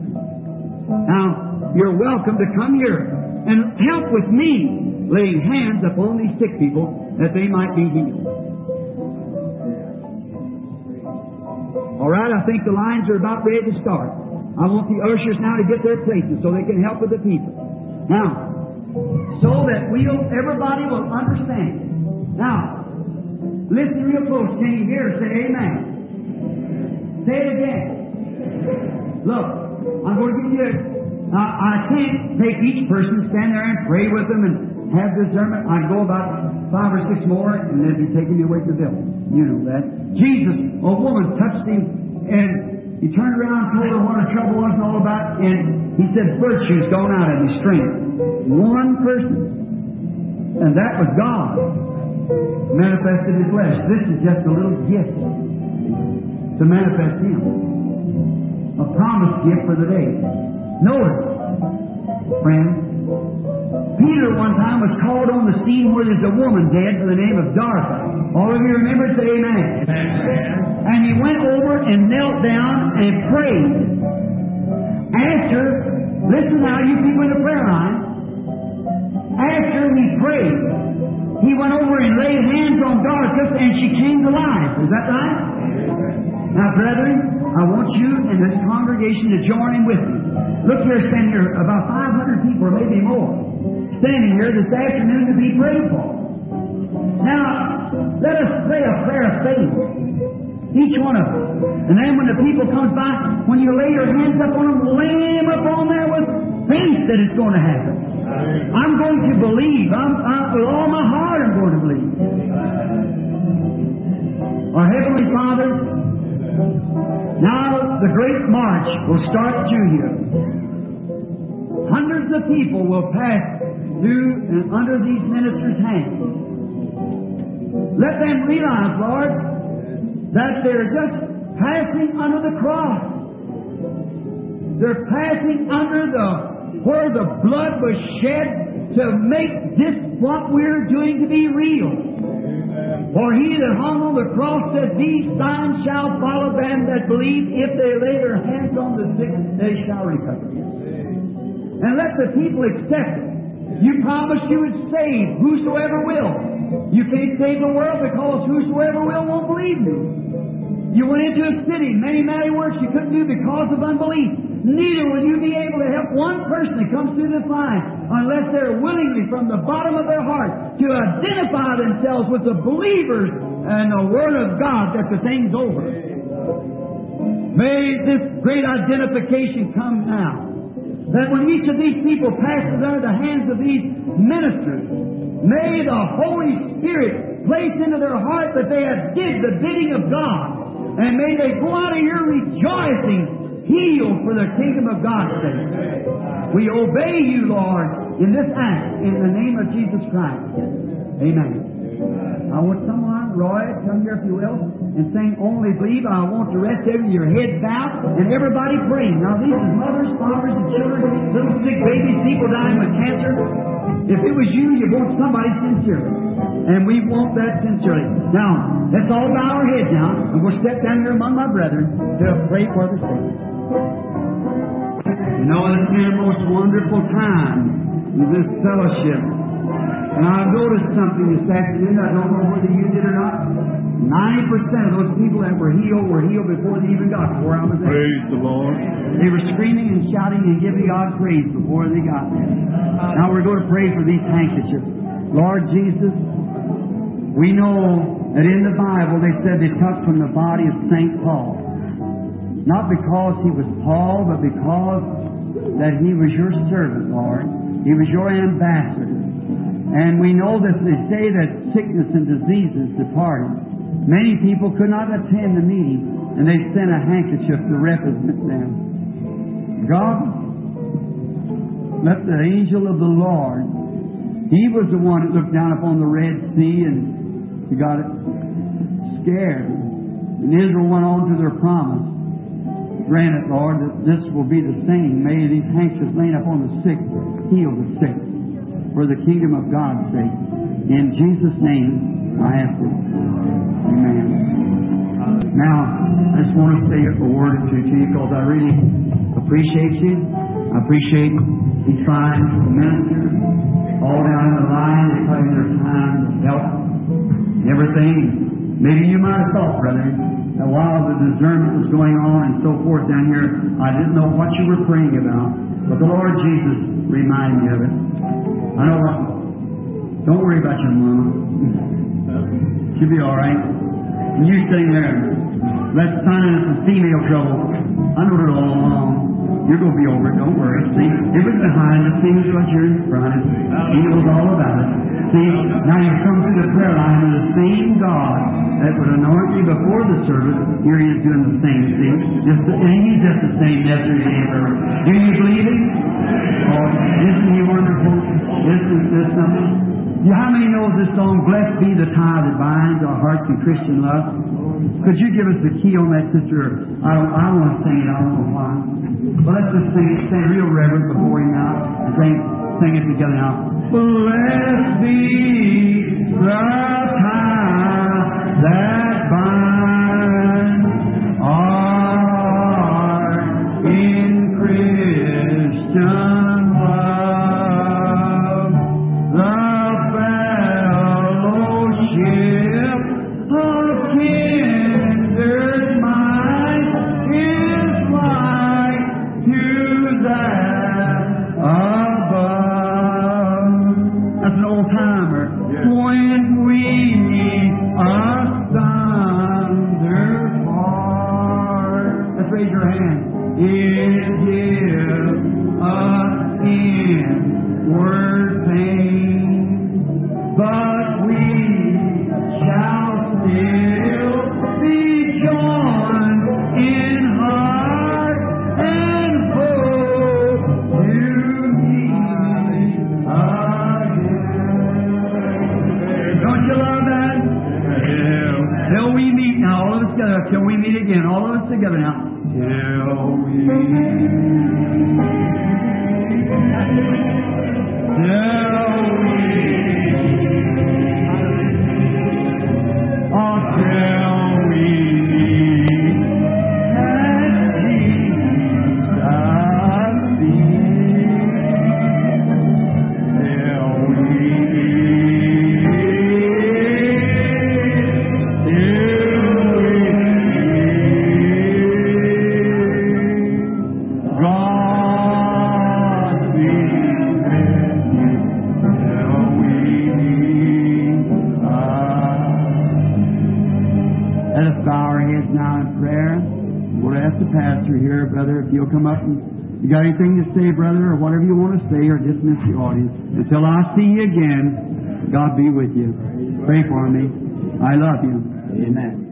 Now, you're welcome to come here and help with me laying hands upon these sick people that they might be healed. All right, I think the lines are about ready to start. I want the ushers now to get their places so they can help with the people. Now, so that everybody will understand. Now, listen real close. Can you hear? Say amen. Say it again. Look, I'm going to give you I can't take each person, stand there and pray with them and have discernment. I'd go about 5 or 6 more and they'd be taking me away to the building. You know that. Jesus, a woman touched him and he turned around and told her what her trouble was and all about, and he said, virtue's gone out of his strength. One person. And that was God manifested in flesh. This is just a little gift to manifest Him. A promised gift for the day. Notice, friends, Peter one time was called on the scene where there's a woman dead by the name of Dorcas. All of you remember? Say amen. Amen. And he went over and knelt down and prayed. After, listen now, you people in the prayer line, after he prayed, he went over and laid hands on Dorcas and she came to life. Is that right? Now, brethren, I want you in this congregation to join in with me. Look here, standing here, about 500 people or maybe more, standing here this afternoon to be prayed for. Now, let us pray a prayer of faith, each one of us. And then when the people comes by, when you lay your hands up on them, lay them up on there with faith that it's going to happen. I'm going to believe. With all my heart I'm going to believe. Our Heavenly Father, now the great march will start through here. Hundreds of people will pass through and under these ministers' hands. Let them realize, Lord, that they're just passing under the cross. They're passing under where the blood was shed to make this what we're doing to be real. For he that hung on the cross said, these signs shall follow them that believe. If they lay their hands on the sick, they shall recover. And let the people accept it. You promised you would save whosoever will. You can't save the world because whosoever will won't believe you. You went into a city, many mighty works you couldn't do because of unbelief. Neither will you be able to help one person that comes through this line unless they're willingly from the bottom of their heart to identify themselves with the believers and the Word of God that the thing's over. May this great identification come now. That when each of these people passes under the hands of these ministers, may the Holy Spirit place into their heart that they have did the bidding of God. And may they go out of here rejoicing, healed for the kingdom of God's sake. We obey you, Lord, in this act, in the name of Jesus Christ. Amen. I want someone, Roy, come here if you will, and sing Only Believe. I want the rest of your head bowed and everybody praying. Now these are mothers, fathers, and children, little sick babies, people dying with cancer. If it was you, you want somebody sincerely. And we want that sincerely. Now, let's all bow our heads now, and we'll step down here among my brethren to pray for the sick. You know, it's been a most wonderful time in this fellowship. And I noticed something this afternoon. I don't know whether you did or not. 90% of those people that were healed before they even got to where I was at. Praise the Lord. They were screaming and shouting and giving God praise before they got there. Now we're going to pray for these handkerchiefs. Lord Jesus, we know that in the Bible they said they took from the body of St. Paul. Not because he was Paul, but because that he was your servant, Lord. He was your ambassador. And we know that they say that sickness and diseases departed. Many people could not attend the meeting, and they sent a handkerchief to represent them. God, let the angel of the Lord, He was the one that looked down upon the Red Sea and He got it scared. And Israel went on to their promise. Grant it, Lord, that this will be the same. May these handkerchiefs laying upon the sick heal the sick for the kingdom of God's sake. In Jesus' name, I ask it. Amen. Now, I just want to say a word or two to you because I really appreciate you. I appreciate you trying to minister all down the line. They're putting their time to help everything. Maybe you might have thought, brother, that while the discernment was going on and so forth down here, I didn't know what you were praying about. But the Lord Jesus reminded me of it. I know what. Don't worry about your mama. She'll be all right. And you sitting there, let's sign in some female trouble. I know it all along. You're going to be over it. Don't worry. See, it was behind the scenes what you're in front of. He knows all about it. See, now you come to the prayer line and the same God that would anoint you before the service, here He is doing the same thing. And He's just the same yesterday and forever. Do you believe it? Oh, isn't He wonderful? Isn't this something? How many knows this song, Blessed Be the Tie That Binds Our Hearts in Christian Love? Could you give us the key on that, sister? I don't want to sing it, I don't know why. But let's just sing it, stay real reverent before Him now, and sing it together now. Blessed be the tie that binds our hearts in Christian love. The fellowship of kindred minds is like to that above. That's an old timer. Yes. When we asunder part, let's raise your hand. It gives us inward pain, but we shall still be joined in heart and hope to meet again. Don't you love that? Till we meet now, all of us together. Till we meet again, all of us together now. Till we meet. If you'll come up and you got anything to say, brother, or whatever you want to say, or dismiss the audience. Until I see you again, God be with you. Pray for me. I love you. Amen.